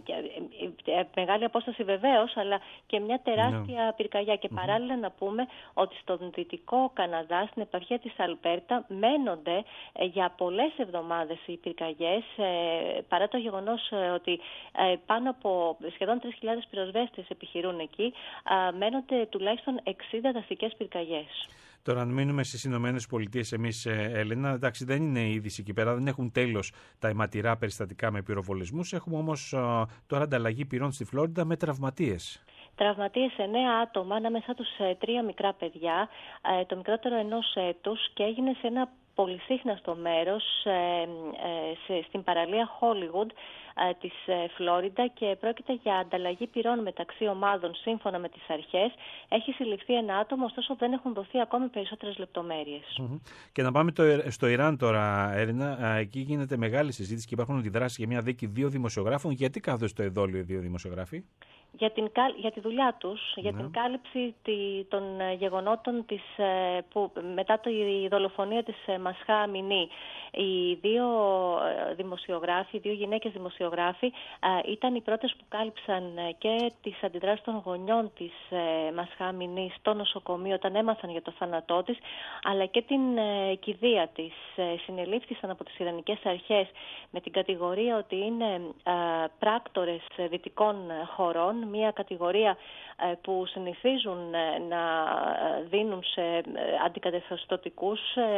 Μεγάλη απόσταση βεβαίως, αλλά και μια τεράστια πυρκαγιά. Και παράλληλα να πούμε ότι στον Δυτικό Καναδά, στην επαρχία της Αλμπέρτα, μένονται για πολλές εβδομάδες οι πυρκαγιές, παρά το γεγονός ότι πάνω από σχεδόν 3.000 πυροσβέστες επιχειρούν εκεί, μένονται τουλάχιστον 60 δασικές πυρκαγιές. Τώρα, αν μείνουμε στις Ηνωμένες Πολιτείες, εμείς, Έλενα, εντάξει, δεν είναι είδηση εκεί πέρα, δεν έχουν τέλος τα αιματηρά περιστατικά με πυροβολισμούς. Έχουμε όμως τώρα ανταλλαγή πυρών στη Φλόριντα με τραυματίες. Τραυματίες 9 άτομα, ανάμεσά τους 3 μικρά παιδιά, το μικρότερο 1 έτους, και έγινε σε ένα πολυσύχναστο μέρος στην παραλία Hollywood της Φλόριντα και πρόκειται για ανταλλαγή πυρών μεταξύ ομάδων σύμφωνα με τις αρχές. Έχει συλληφθεί 1 άτομο, ωστόσο δεν έχουν δοθεί ακόμη περισσότερες λεπτομέρειες. Και να πάμε στο Ιράν τώρα, Έρινα. Εκεί γίνεται μεγάλη συζήτηση και υπάρχουν αντιδράσεις για μια δίκη 2 δημοσιογράφων. Γιατί κάθονται στο εδόλιο οι 2 δημοσιογράφοι? Για τη δουλειά τους, για την κάλυψη των γεγονότων που μετά τη δολοφονία της Μασχά Αμινή. Οι 2 δημοσιογράφοι, οι 2 γυναίκες δημοσιογράφοι ήταν οι πρώτες που κάλυψαν και τις αντιδράσεις των γονιών της Μασχά Αμινή στο νοσοκομείο όταν έμαθαν για το θάνατό της, αλλά και την κηδεία της. Συνελήφθησαν από τις Ιρανικές αρχές με την κατηγορία ότι είναι πράκτορες δυτικών χωρών, μια κατηγορία που συνηθίζουν να δίνουν σε αντικαταστατικούς,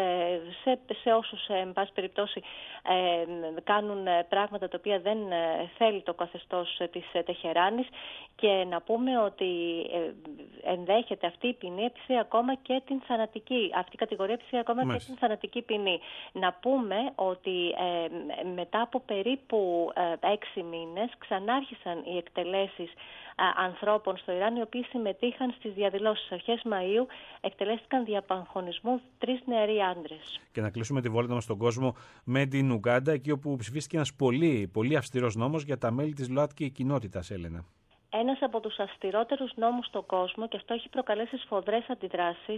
σε όσους εν πάση περιπτώσει κάνουν πράγματα τα οποία δεν θέλει το καθεστώς της Τεχεράνης, και να πούμε ότι ενδέχεται αυτή η ποινή επιθέσει ακόμα και την θανατική, αυτή η κατηγορία επιθέσει ακόμα και την θανατική ποινή. Να πούμε ότι μετά από περίπου 6 μήνες ξανάρχισαν οι εκτελέσεις ανθρώπων στο Ιράν, οι οποίοι συμμετείχαν στις διαδηλώσεις. Αρχές Μαΐου εκτελέστηκαν δια απαγχωνισμού 3 νεαροί άντρες. Και να κλείσουμε τη βόλτα μας στον κόσμο με την Ουγκάντα, εκεί όπου ψηφίστηκε ένας πολύ, πολύ αυστηρός νόμος για τα μέλη της ΛΟΑΤΚΙ κοινότητας, Έλενα. Ένας από τους αυστηρότερους νόμους στον κόσμο, και αυτό έχει προκαλέσει σφοδρές αντιδράσεις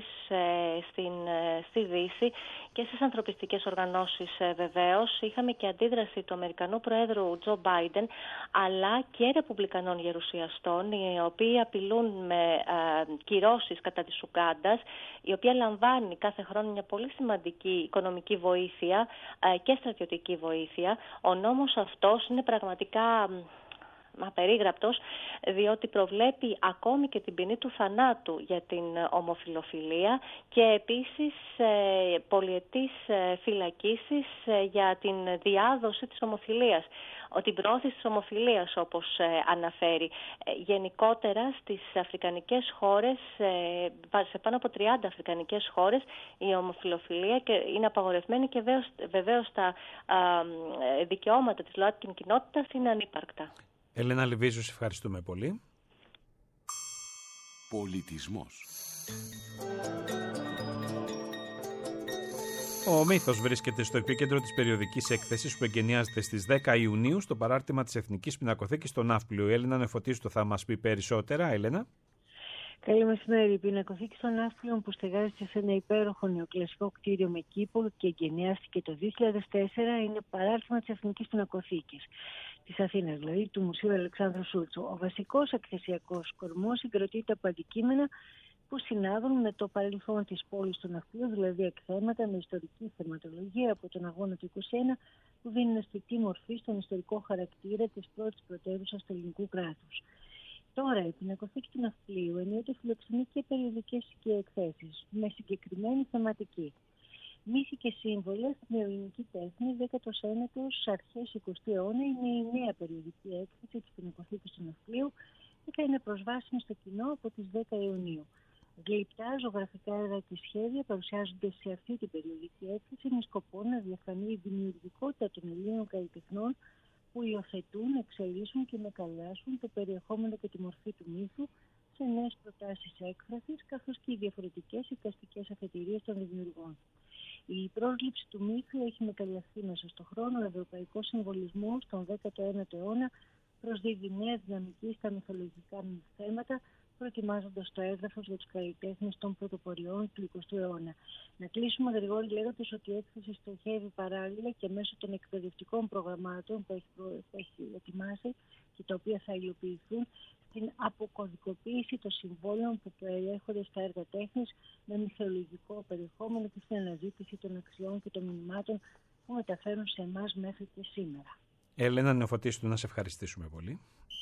στη Δύση και στις ανθρωπιστικές οργανώσεις βεβαίως. Είχαμε και αντίδραση του Αμερικανού Προέδρου Τζο Μπάιντεν, αλλά και ρεπουμπλικανών γερουσιαστών, οι οποίοι απειλούν με κυρώσεις κατά της Ουγκάντας, η οποία λαμβάνει κάθε χρόνο μια πολύ σημαντική οικονομική βοήθεια και στρατιωτική βοήθεια. Ο νόμος αυτός είναι πραγματικά απερίγραπτος, διότι προβλέπει ακόμη και την ποινή του θανάτου για την ομοφυλοφιλία και επίσης πολυετής φυλακίσεις για την διάδοση της ομοφυλίας, την προώθηση της ομοφυλίας, όπως αναφέρει. Γενικότερα στις αφρικανικές χώρες, σε πάνω από 30 αφρικανικές χώρες, η ομοφυλοφιλία είναι απαγορευμένη και βεβαίως τα δικαιώματα της ΛΟΑΤΚΙ κοινότητας είναι ανύπαρκτα. Έλενα Λιβίζου, σε ευχαριστούμε πολύ. Πολιτισμός. Ο μύθος βρίσκεται στο επίκεντρο της περιοδικής έκθεσης που εγκαινιάζεται στις 10 Ιουνίου στο παράρτημα της Εθνικής Πινακοθήκης στο Ναύπλιο. Η Έλενα Νεφωτίστου θα μας πει περισσότερα. Έλενα. Καλή μεσημέρι. Η Πινακοθήκη στο Ναύπλιο που στεγάζεται σε ένα υπέροχο νεοκλασικό κτίριο με κήπο και εγκαινιάστηκε το 2004 είναι παράρτημα της Εθνικής Πινακοθήκης της Αθήνας, δηλαδή του Μουσείου Αλεξάνδρου Σούλτσου. Ο βασικός εκθεσιακός κορμός συγκροτείται από αντικείμενα που συνάδουν με το παρελθόν της πόλης του Ναυπλίου, δηλαδή εκθέματα με ιστορική θεματολογία από τον αγώνα του 1921 που δίνουν αισθητή μορφή στον ιστορικό χαρακτήρα της πρώτης πρωτεύουσας του ελληνικού κράτους. Τώρα, η Πινακοθήκη του Ναυπλίου εννοείται φιλοξενεί και περιοδικές και εκθέσεις με συγκεκριμένη θεματική. Μύθοι και σύμβολα στην ελληνική τέχνη 19ος αρχές 20ου αιώνα είναι η νέα περιοδική έκθεση της Πινακοθήκης του Ναυπλίου και θα είναι προσβάσιμη στο κοινό από τις 10 Ιουνίου. Γλυπτά ζωγραφικά έργα και σχέδια παρουσιάζονται σε αυτή την περιοδική έκθεση με σκοπό να διαφανεί η δημιουργικότητα των Ελλήνων καλλιτεχνών που υιοθετούν, εξελίσσουν και μεταλλάσσουν το περιεχόμενο και τη μορφή του μύθου σε νέες προτάσεις έκφρασης, καθώς και οι διαφορετικές εικαστικές αφετηρίες των δημιουργών. Η πρόσληψη του μύθου έχει μεταλλαχθεί μέσα στον χρόνο. Ο ευρωπαϊκός συμβολισμός στον 19ο αιώνα προσδίδει νέα δυναμική στα μυθολογικά θέματα, προετοιμάζοντας το έδαφος για τους καλλιτέχνες των πρωτοποριών του 20ου αιώνα. Να κλείσουμε, Γρηγόρη, λέγοντας ότι η έκθεση στοχεύει παράλληλα και μέσω των εκπαιδευτικών προγραμμάτων που έχει ετοιμάσει και τα οποία θα υλοποιηθούν στην αποκωδικοποίηση των συμβόλων που περιέχονται στα έργα τέχνης με μυθολογικό περιεχόμενο και στην αναζήτηση των αξιών και των μηνυμάτων που μεταφέρουν σε εμάς μέχρι και σήμερα. Έλενα Νεφωτίστου, να σε ευχαριστήσουμε πολύ.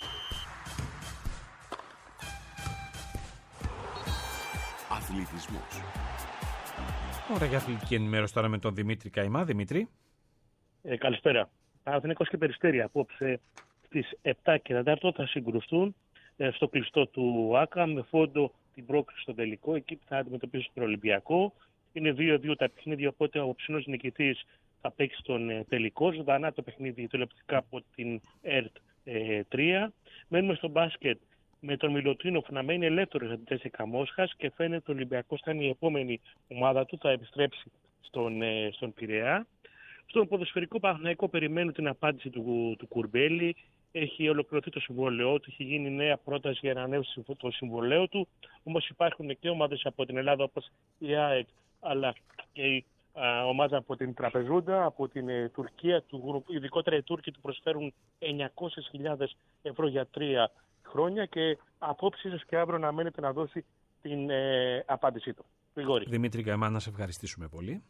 Αθλητισμός. Ωραία, για αθλητική ενημέρωση τώρα με τον Δημήτρη Καϊμά. Δημήτρη. Καλησπέρα. Παναθηναϊκός και Περιστέρι απόψε στις 7 και 4 θα συγκρουστούν στο κλειστό του ΆΚΑ με φόντο την πρόκριση στο τελικό. Εκεί θα αντιμετωπίσουν τον Ολυμπιακό. Είναι 2-2 τα παιχνίδια, οπότε ο ψινός νικητής θα παίξει στον τελικό. Ζωντανά το παιχνίδι τηλεοπτικά από την ΕΡΤ 3. Μένουμε στο μπάσκετ με τον Μιλωτίνοφ να μένει ελεύθερος για την Τσέσσεκα Μόσχας και φαίνεται ο Ολυμπιακός θα είναι η επόμενη ομάδα του, θα επιστρέψει στον Πειραιά. Στον ποδοσφαιρικό Παναθηναϊκό περιμένουν την απάντηση του Κουρμπέλη. Έχει ολοκληρωθεί το συμβόλαιό του, έχει γίνει νέα πρόταση για να ανέβει το συμβολέο του. Όμως υπάρχουν και ομάδες από την Ελλάδα όπως η ΑΕΚ, αλλά και η ομάδα από την Τραπεζούντα, από την Τουρκία, ειδικότερα οι Τούρκοι του προσφέρουν 900.000 ευρώ για 3 χρόνια και απόψε ίσως και αύριο να μένετε να δώσει την απάντησή του. Γρηγόρη. Δημήτρη Καϊμά, να σε ευχαριστήσουμε πολύ.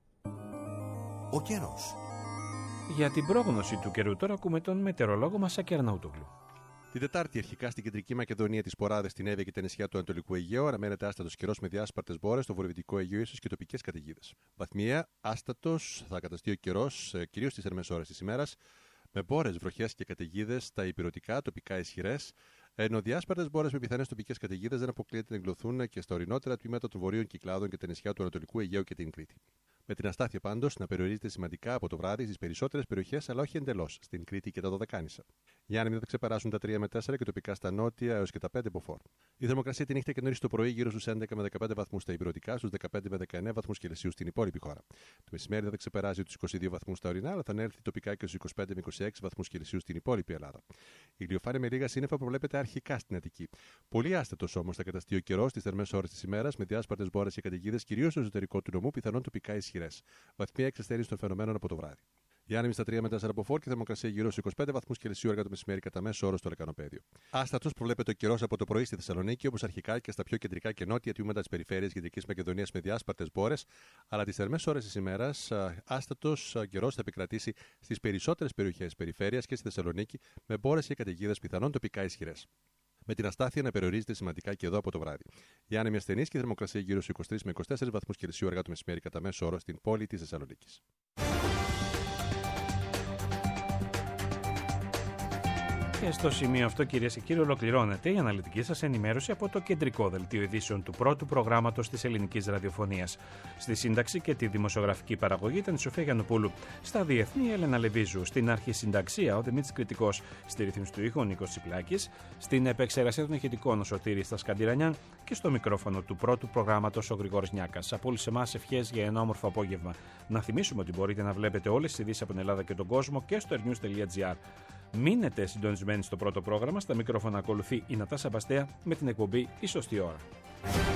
Ο καιρός. Για την πρόγνωση του καιρού τώρα ακούμε τον μετεωρολόγο μας Σάκη Αρναούτογλου. Την Τετάρτη, αρχικά στην κεντρική Μακεδονία, τις Ποράδες, την Εύβοια και τα νησιά του Ανατολικού Αιγαίου, αναμένεται άστατος καιρός με διάσπαρτες μπόρες στο βορειοδυτικό Αιγαίο, ίσως και τοπικές καταιγίδες. Βαθμιαία, άστατος θα καταστεί ο καιρός, κυρίως στις θερμές ώρες της ημέρας, με μπόρες, βροχές και καταιγίδες στα υπηρετικά, τοπικά ισχυρές. Ενώ διάσπαρτες μπόρες με πιθανές τοπικές καταιγίδες δεν αποκλείεται να εγκλωθούν και στα ορεινότερα τμήματα των βορείων Κυκλάδων και τα νησιά του Ανατολικού Αιγαίου και την Κρήτη. Με την αστάθεια πάντως να περιορίζεται σημαντικά από το βράδυ στις περισσότερες περιοχές, αλλά όχι εντελώς, στην Κρήτη και τα Δωδεκάνησα. Οι άνεμοι δεν θα ξεπεράσουν τα 3 με 4 και τοπικά στα νότια έως και τα 5 μποφόρ. Η θερμοκρασία τη νύχτα και νωρίς το πρωί γύρω στους 11 με 15 βαθμούς στα υπηρετικά, στους 15 με 19 βαθμούς Κελσίου στην υπόλοιπη χώρα. Το μεσημέρι δεν θα ξεπεράσει τους 22 βαθμούς στα ορεινά, αλλά θα ανέλθει τοπικά και στους 25 με 26 βαθμούς Κελσίου στην υπόλοιπη Ελλάδα. Η ηλιοφάνεια με λίγα σύννεφα προβλέπεται αρχικά στην Αττική. Πολύ άστατος όμως θα καταστεί ο καιρός στις θερμές ώρες της ημέρας με διάσπαρτες μπόρες και καταιγίδες κυρίως στο εσωτερικό του νομού, πιθανόν τοπικά ισχυρές. Βαθμία εξασθένηση των φαινομένων από το βράδυ. Οι άνεμοι στα 3 με 4 από φόρ και θερμοκρασία γύρω στους 25 βαθμούς Κελσίου αργά το μεσημέρι κατά μέσο όρο στο λεκανοπέδιο. Άστατος προβλέπεται ο καιρός από το πρωί στη Θεσσαλονίκη, όπως αρχικά και στα πιο κεντρικά και νότια τμήματα της περιφέρειας Κεντρικής Μακεδονίας με διάσπαρτες μπόρες, αλλά τις θερμές ώρες της ημέρας άστατος καιρός θα επικρατήσει στις περισσότερες περιοχές της περιφέρειας και στη Θεσσαλονίκη με μπόρες και καταιγίδες πιθανόν τοπικά ισχυρές. Με την αστάθεια να περιορίζεται σημαντικά και εδώ από το βράδυ. Οι άνεμοι ασθενείς και η θερμοκρασία γύρω στους 23 με 24 βαθμούς Κελσίου αργά το μεσημέρι κατά μέσο όρο στην πόλη της Θεσσαλονίκης. Και στο σημείο αυτό, κυρίες και κύριοι, ολοκληρώνεται η αναλυτική σας ενημέρωση από το κεντρικό δελτίο ειδήσεων του πρώτου προγράμματος της ελληνικής ραδιοφωνίας. Στη σύνταξη και τη δημοσιογραφική παραγωγή ήταν η Σοφία Γιαννοπούλου. Στα διεθνή, η Έλενα Λεβίζου. Στην αρχισυνταξία, ο Δημήτρης Κρητικός. Στη ρύθμιση του ήχου, ο Νίκος Τσιπλάκης. Στην επεξεργασία των ηχητικών, ο Σωτήρης Τασκαντιρανιάν. Και στο μικρόφωνο του πρώτου προγράμματος, ο Γρηγόρης Νιάκας. Από όλους εμάς, ευχές για ένα όμορφο απόγευμα. Να θυμίσουμε ότι μπορείτε να βλέπετε όλες τις ειδήσεις από την Ελλάδα και τον κόσμο και στο ernews.gr. Μείνετε συντονισμένοι στο πρώτο πρόγραμμα. Στα μικρόφωνα ακολουθεί η Νατάσα Μπαστέα με την εκπομπή «Η Σωστή Ώρα».